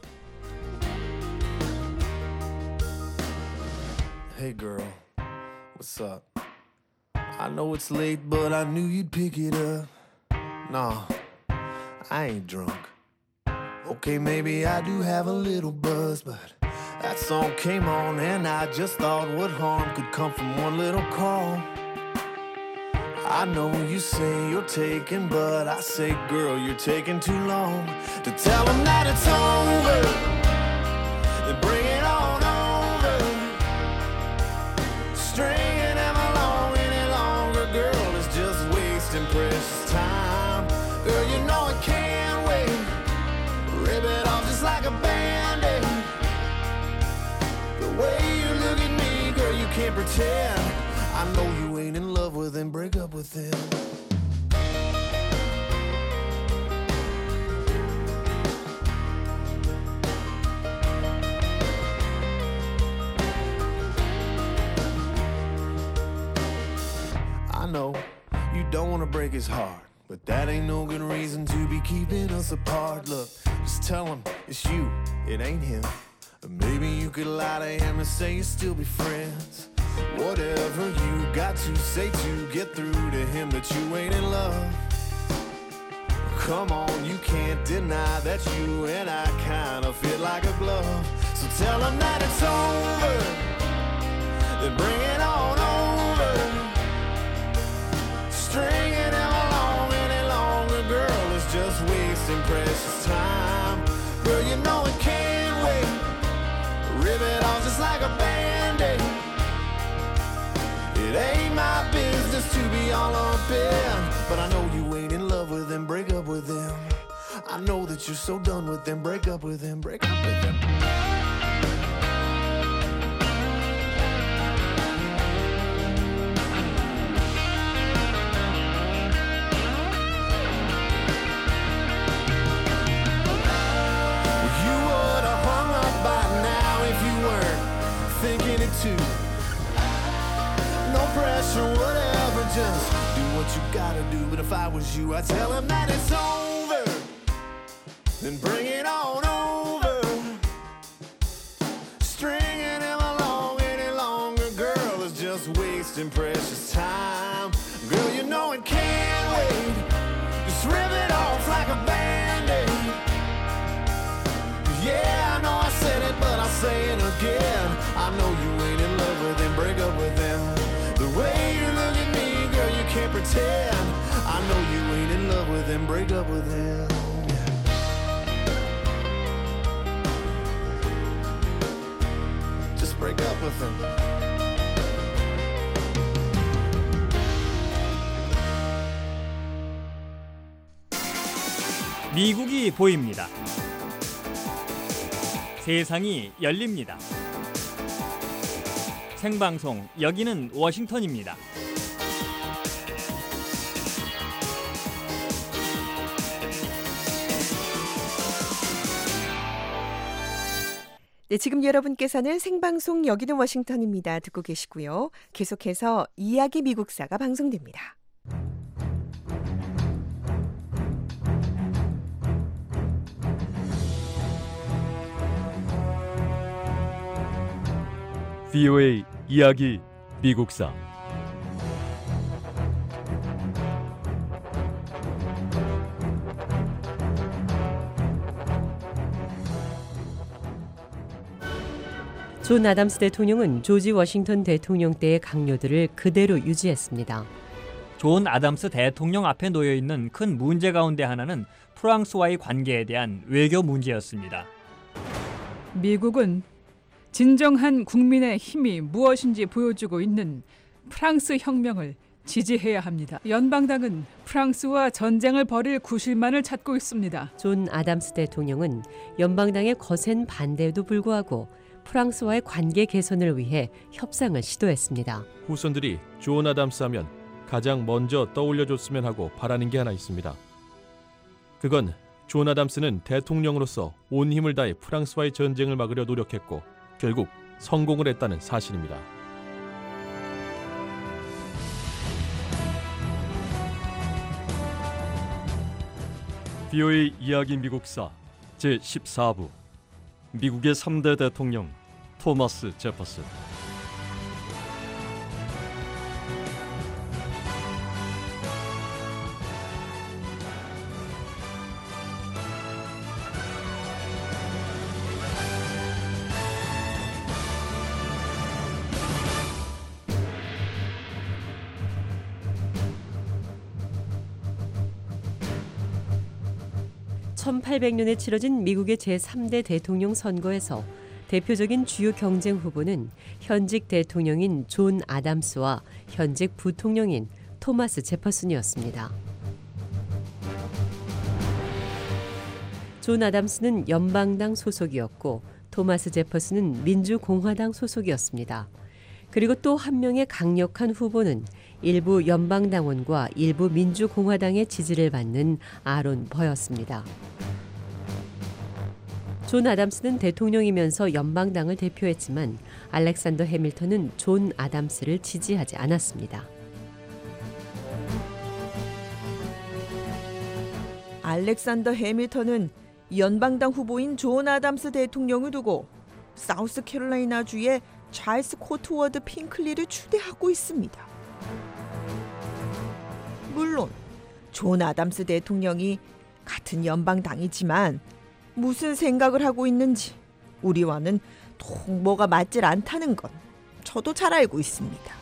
Hey girl, what's up? I know it's late, but I knew you'd pick it up. Nah, I ain't drunk. Okay, maybe I do have a little buzz, but that song came on and I just thought what harm could come from one little call. I know you say you're taking, but I say, girl, you're taking too long to tell them that it's over. Then bring it on over. Stringing them along any longer, girl, is just wasting precious time. Girl, you know it can't wait. Rip it off just like a band-aid. The way you look at me, girl, you can't pretend. I know you ain't in love with him, break up with him. I know you don't want to break his heart, but that ain't no good reason to be keeping us apart. Look, just tell him it's you, it ain't him. Or maybe you could lie to him and say you still be friends. Whatever you got to say to get through to him that you ain't in love. Come on, you can't deny that you and I kind of fit like a glove. So tell him that it's over, then bring it on over. Stringing him along any longer, girl, is just wasting precious time. Girl, you know it can't wait. Rip it off just like a band-aid. It ain't my business to be all up in, but I know you ain't in love with him, break up with him. I know that you're so done with him, break up with him, break up with him. if I was you, I'd tell him that it's over. Then bring it on over. Stringing him along any longer, girl, is just wasting precious time. Girl, you know it can't wait. Just rip it off like a band-aid. Yeah, I know I said it, but I'll say it again. I know you ain't in love with him, break up with him. The way you look at me, girl, you can't pretend. I know you ain't in love with him, break up with him. Just break up with him. 미국이 보입니다. 세상이 열립니다. 생방송 여기는 워싱턴입니다. 네, 지금 여러분께서는 생방송 여기는 워싱턴입니다. 듣고 계시고요. 계속해서 이야기 미국사가 방송됩니다. VOA 이야기 미국사. 존 아담스 대통령은 조지 워싱턴 대통령 때의 강요들을 그대로 유지했습니다. 존 아담스 대통령 앞에 놓여 있는 큰 문제 가운데 하나는 프랑스와의 관계에 대한 외교 문제였습니다. 미국은 진정한 국민의 힘이 무엇인지 보여주고 있는 프랑스 혁명을 지지해야 합니다. 연방당은 프랑스와 전쟁을 벌일 구실만을 찾고 있습니다. 존 아담스 대통령은 연방당의 거센 반대에도 불구하고 프랑스와의 관계 개선을 위해 협상을 시도했습니다. 후손들이 존 아담스 하면 가장 먼저 떠올려줬으면 하고 바라는 게 하나 있습니다. 그건 존 아담스는 대통령으로서 온 힘을 다해 프랑스와의 전쟁을 막으려 노력했고 결국 성공을 했다는 사실입니다. VOA 이야기 미국사 제14부 미국의 3대 대통령 토마스 제퍼슨. (1800년에) 치러진 미국의 제3대 대통령 선거에서 대표적인 주요 경쟁 후보는 현직 대통령인 존 아담스와 현직 부통령인 토마스 제퍼슨이었습니다. 존 아담스는 연방당 소속이었고 토마스 제퍼슨은 민주공화당 소속이었습니다. 그리고 또 한 명의 강력한 후보는 일부 연방당원과 일부 민주공화당의 지지를 받는 아론 버였습니다. 존 아담스는 대통령이면서 연방당을 대표했지만 알렉산더 해밀턴은 존 아담스를 지지하지 않았습니다. 알렉산더 해밀턴은 연방당 후보인 존 아담스 대통령을 두고 사우스캐롤라이나주의 찰스 코트워드 핑클리를 추대하고 있습니다. 물론 존 아담스 대통령이 같은 연방당이지만 무슨 생각을 하고 있는지 우리와는 통보가 맞질 않다는 건 저도 잘 알고 있습니다.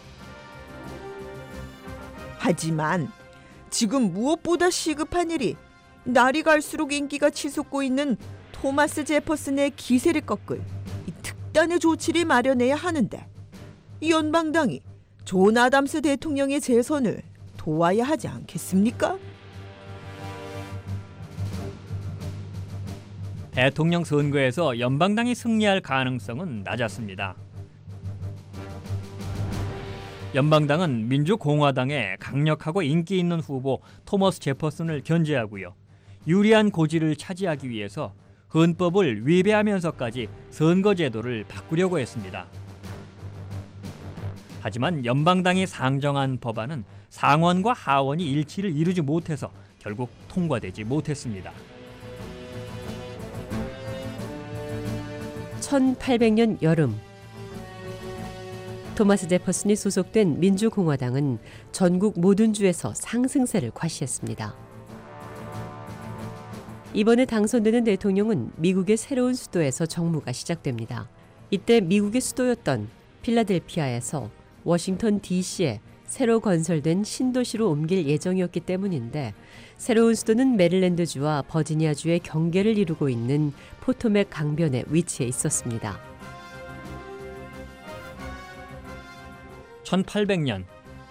하지만 지금 무엇보다 시급한 일이 날이 갈수록 인기가 치솟고 있는 토마스 제퍼슨의 기세를 꺾을 이 특단의 조치를 마련해야 하는데 연방당이 존 아담스 대통령의 재선을 도와야 하지 않겠습니까? 대통령 선거에서 연방당이 승리할 가능성은 낮았습니다. 연방당은 민주공화당의 강력하고 인기 있는 후보 토머스 제퍼슨을 견제하고요. 유리한 고지를 차지하기 위해서 헌법을 위배하면서까지 선거제도를 바꾸려고 했습니다. 하지만 연방당이 상정한 법안은 상원과 하원이 일치를 이루지 못해서 결국 통과되지 못했습니다. 1800년 여름, 토마스 제퍼슨이 소속된 민주공화당은 전국 모든 주에서 상승세를 과시했습니다. 이번에 당선되는 대통령은 미국의 새로운 수도에서 정무가 시작됩니다. 이때 미국의 수도였던 필라델피아에서 워싱턴 DC에 새로 건설된 신도시로 옮길 예정이었기 때문인데, 새로운 수도는 메릴랜드주와 버지니아주의 경계를 이루고 있는 포토맥 강변에 위치해 있었습니다. 1800년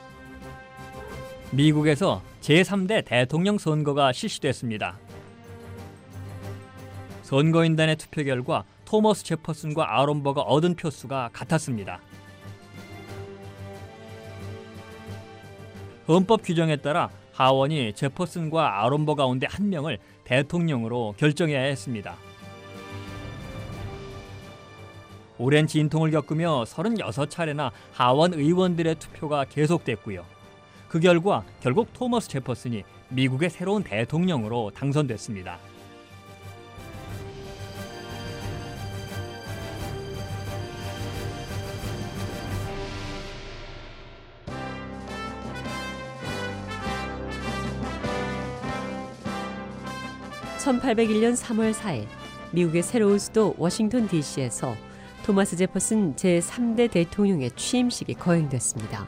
미국에서 제3대 대통령 선거가 실시됐습니다. 선거인단의 투표 결과 토머스 제퍼슨과 아론버가 얻은 표수가 같았습니다. 헌법 규정에 따라 하원이 제퍼슨과 아론버 가운데 한 명을 대통령으로 결정해야 했습니다. 오랜 진통을 겪으며 36차례나 하원 의원들의 투표가 계속됐고요. 그 결과 결국 토머스 제퍼슨이 미국의 새로운 대통령으로 당선됐습니다. (1801년 3월 4일) 미국의 새로운 수도 워싱턴 DC에서 토마스 제퍼슨 제3대 대통령의 취임식이 거행됐습니다.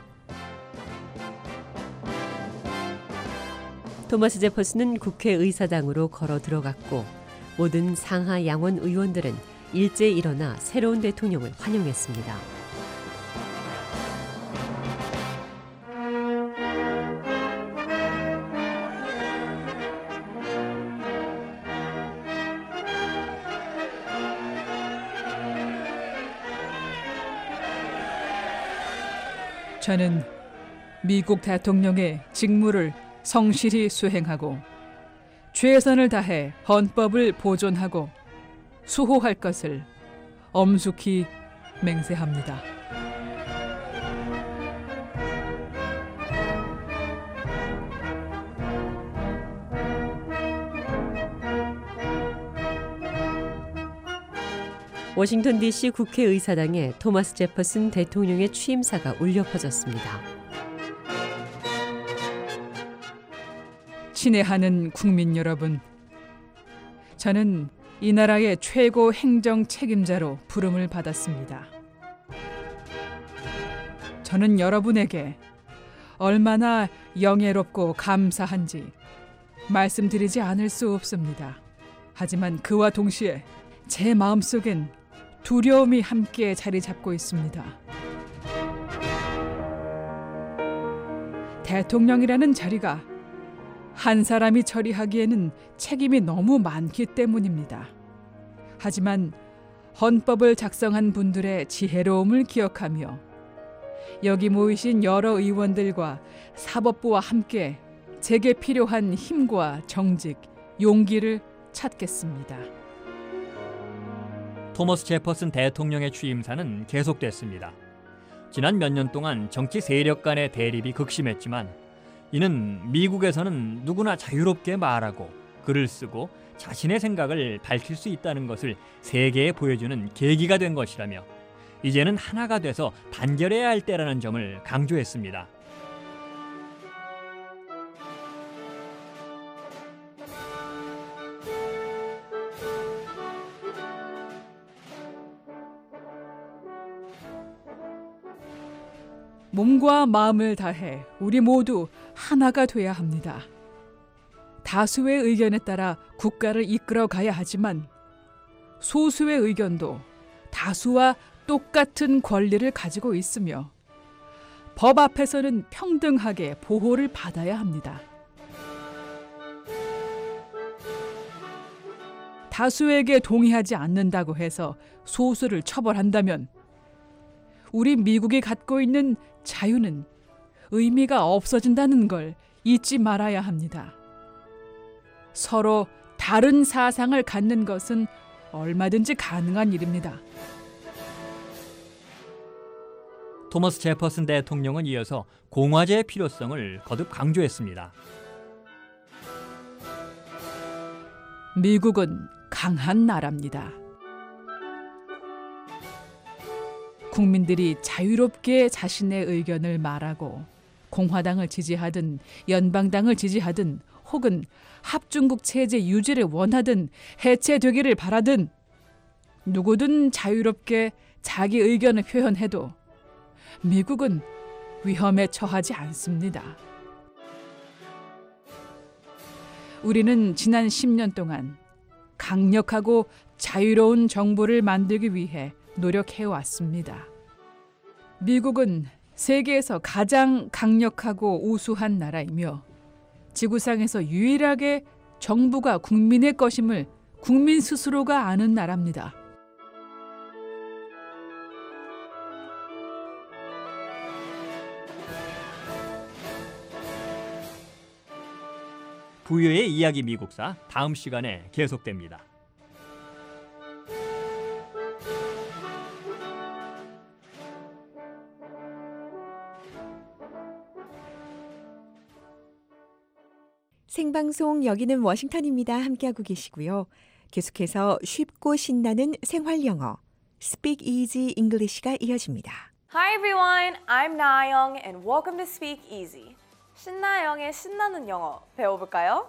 토마스 제퍼슨은 국회의사당으로 걸어 들어갔고, 모든 상하 양원 의원들은 일제히 일어나 새로운 대통령을 환영했습니다. 저는 미국 대통령의 직무를 성실히 수행하고 최선을 다해 헌법을 보존하고 수호할 것을 엄숙히 맹세합니다. 워싱턴 DC 국회의사당에 토마스 제퍼슨 대통령의 취임사가 울려 퍼졌습니다. 친애하는 국민 여러분, 저는 이 나라의 최고 행정 책임자로 부름을 받았습니다. 저는 여러분에게 얼마나 영예롭고 감사한지 말씀드리지 않을 수 없습니다. 하지만 그와 동시에 제 마음속엔 두려움이 함께 자리 잡고 있습니다. 대통령이라는 자리가 한 사람이 처리하기에는 책임이 너무 많기 때문입니다. 하지만 헌법을 작성한 분들의 지혜로움을 기억하며 여기 모이신 여러 의원들과 사법부와 함께 제게 필요한 힘과 정직, 용기를 찾겠습니다. 토머스 제퍼슨 대통령의 취임사는 계속됐습니다. 지난 몇 년 동안 정치 세력 간의 대립이 극심했지만, 이는 미국에서는 누구나 자유롭게 말하고 글을 쓰고 자신의 생각을 밝힐 수 있다는 것을 세계에 보여주는 계기가 된 것이라며, 이제는 하나가 돼서 단결해야 할 때라는 점을 강조했습니다. 몸과 마음을 다해 우리 모두 하나가 돼야 합니다. 다수의 의견에 따라 국가를 이끌어 가야 하지만 소수의 의견도 다수와 똑같은 권리를 가지고 있으며 법 앞에서는 평등하게 보호를 받아야 합니다. 다수에게 동의하지 않는다고 해서 소수를 처벌한다면 우리 미국이 갖고 있는 자유는 의미가 없어진다는 걸 잊지 말아야 합니다. 서로 다른 사상을 갖는 것은 얼마든지 가능한 일입니다. 토머스 제퍼슨 대통령은 이어서 공화제의 필요성을 거듭 강조했습니다. 미국은 강한 나라입니다. 국민들이 자유롭게 자신의 의견을 말하고 공화당을 지지하든 연방당을 지지하든 혹은 합중국 체제 유지를 원하든 해체되기를 바라든 누구든 자유롭게 자기 의견을 표현해도 미국은 위험에 처하지 않습니다. 우리는 지난 10년 동안 강력하고 자유로운 정부를 만들기 위해 노력해왔습니다. 미국은 세계에서 가장 강력하고 우수한 나라이며 지구상에서 유일하게 정부가 국민의 것임을 국민 스스로가 아는 나라입니다. 부유의 이야기 미국사 다음 시간에 계속됩니다. 생방송 여기는 워싱턴입니다. 함께하고 계시고요. 계속해서 쉽고 신나는 생활 영어 Speak Easy English가 이어집니다. Hi everyone, I'm 나영 and welcome to Speak Easy. 신나영의 신나는 영어 배워볼까요?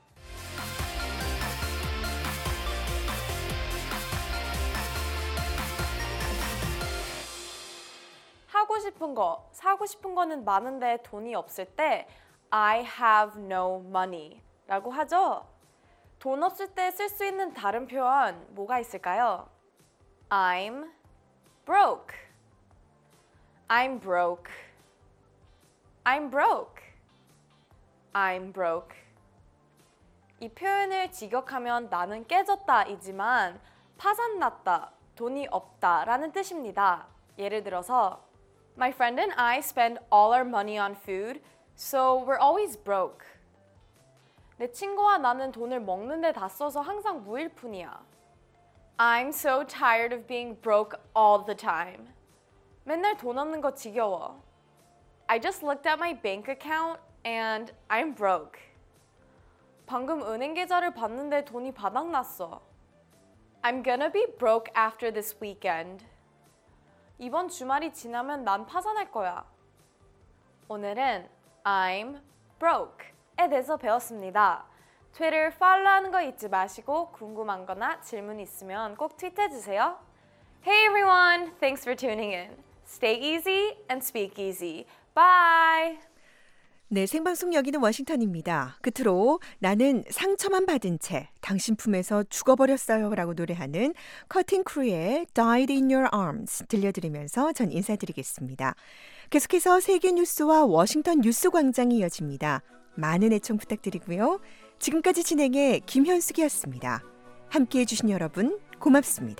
하고 싶은 거, 사고 싶은 거는 많은데 돈이 없을 때 I have no money 라고 하죠. 돈 없을 때 쓸 수 있는 다른 표현 뭐가 있을까요? I'm broke. I'm broke. I'm broke. I'm broke. 이 표현을 직역하면 나는 깨졌다 이지만 파산났다, 돈이 없다 라는 뜻입니다. 예를 들어서 My friend and I spend all our money on food, so we're always broke. 내 친구와 나는 돈을 먹는 데 다 써서 항상 무일푼이야. I'm so tired of being broke all the time. 맨날 돈 없는 거 지겨워. I just looked at my bank account and I'm broke. 방금 은행 계좌를 봤는데 돈이 바닥났어. I'm gonna be broke after this weekend. 이번 주말이 지나면 난 파산할 거야. 오늘은 I'm broke에 대해서 배웠습니다. 트위터 팔로우하는 거 잊지 마시고 궁금한 거나 질문 있으면 꼭 트윗해주세요. Hey everyone, thanks for tuning in. Stay easy and speak easy. Bye! 네, 생방송 여기는 워싱턴입니다. 끝으로 나는 상처만 받은 채 당신 품에서 죽어버렸어요 라고 노래하는 커팅 크루의 Died in Your Arms 들려드리면서 전 인사드리겠습니다. 계속해서 세계 뉴스와 워싱턴 뉴스 광장이 이어집니다. 많은 애청 부탁드리고요. 지금까지 진행의 김현숙이었습니다. 함께해 주신 여러분 고맙습니다.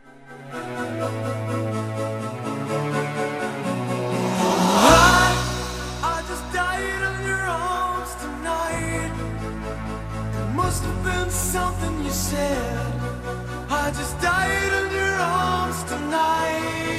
I just died in your arms tonight. It must have been something you said. I just died in your arms tonight.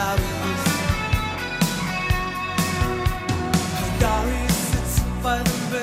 By the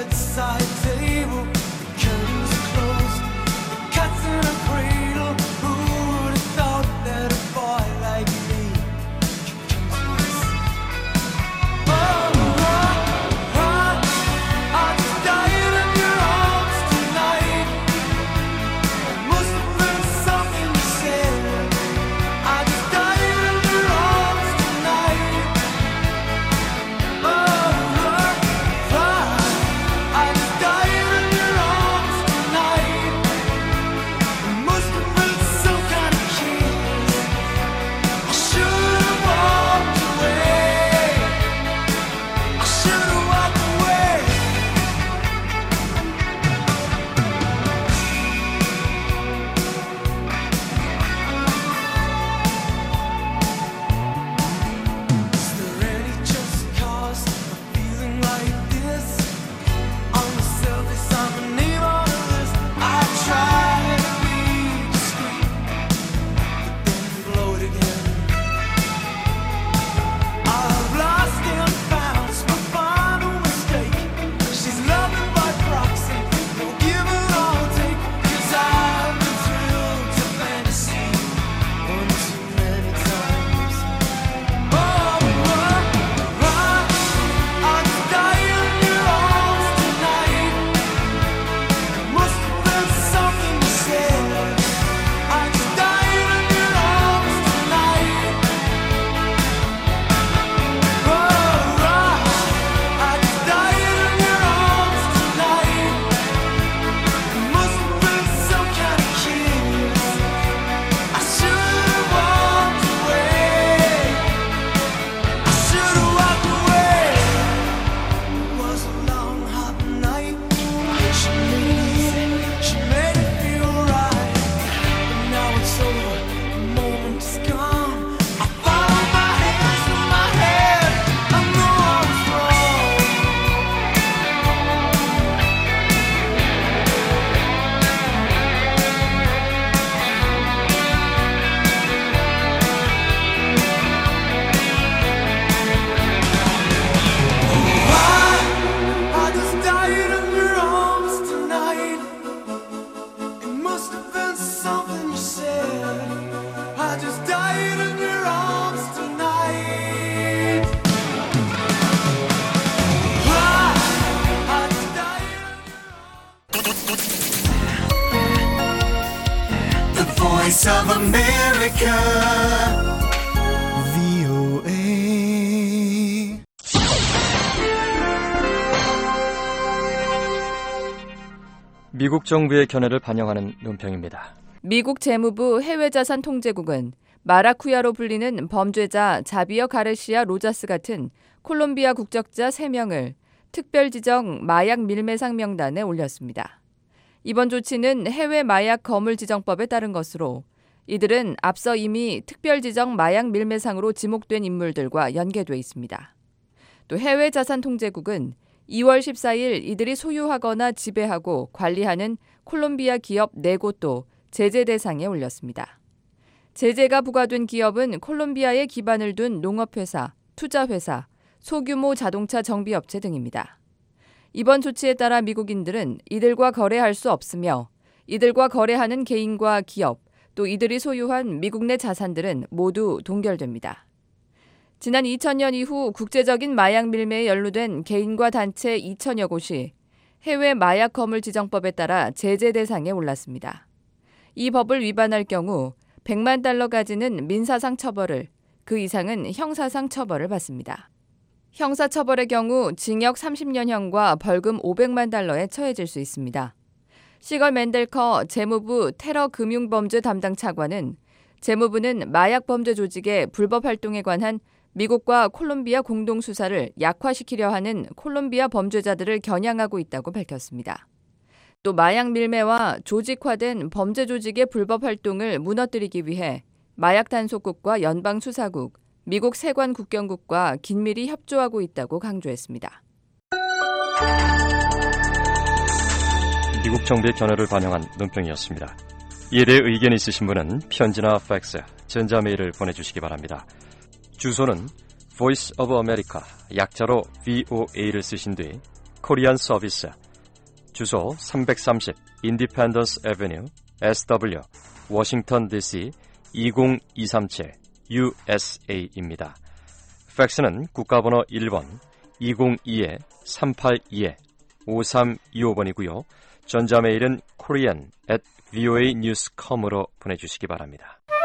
Voice of America, VOA. 미국 정부의 견해를 반영하는 논평입니다. 미국 재무부 해외자산통제국은 마라쿠야로 불리는 범죄자 자비어 가르시아 로자스 같은 콜롬비아 국적자 3명을 특별지정 마약 밀매상 명단에 올렸습니다. 이번 조치는 해외 마약 거물 지정법에 따른 것으로 이들은 앞서 이미 특별지정 마약 밀매상으로 지목된 인물들과 연계돼 있습니다. 또 해외자산통제국은 2월 14일 이들이 소유하거나 지배하고 관리하는 콜롬비아 기업 4곳도 제재 대상에 올렸습니다. 제재가 부과된 기업은 콜롬비아에 기반을 둔 농업회사, 투자회사, 소규모 자동차 정비업체 등입니다. 이번 조치에 따라 미국인들은 이들과 거래할 수 없으며 이들과 거래하는 개인과 기업, 또 이들이 소유한 미국 내 자산들은 모두 동결됩니다. 지난 2000년 이후 국제적인 마약 밀매에 연루된 개인과 단체 2천여 곳이 해외 마약 거물 지정법에 따라 제재 대상에 올랐습니다. 이 법을 위반할 경우 100만 달러까지는 민사상 처벌을, 그 이상은 형사상 처벌을 받습니다. 형사처벌의 경우 징역 30년형과 벌금 500만 달러에 처해질 수 있습니다. 시걸 맨델커 재무부 테러금융범죄 담당 차관은 재무부는 마약범죄 조직의 불법 활동에 관한 미국과 콜롬비아 공동수사를 약화시키려 하는 콜롬비아 범죄자들을 겨냥하고 있다고 밝혔습니다. 또 마약 밀매와 조직화된 범죄 조직의 불법 활동을 무너뜨리기 위해 마약 단속국과 연방수사국, 미국 세관 국경국과 긴밀히 협조하고 있다고 강조했습니다. 미국 정부의 견해를 반영한 논평이었습니다. 이에 대해 의견이 있으신 분은 편지나 팩스, 전자메일을 보내주시기 바랍니다. 주소는 Voice of America, 약자로 VOA를 쓰신 뒤 코리안 서비스, 주소 330 Independence Avenue, SW, 워싱턴 DC 20237 USA입니다. 팩스는 국가번호 1번 202-382-5325번이고요. 전자메일은 korean@voanews.com으로 보내주시기 바랍니다.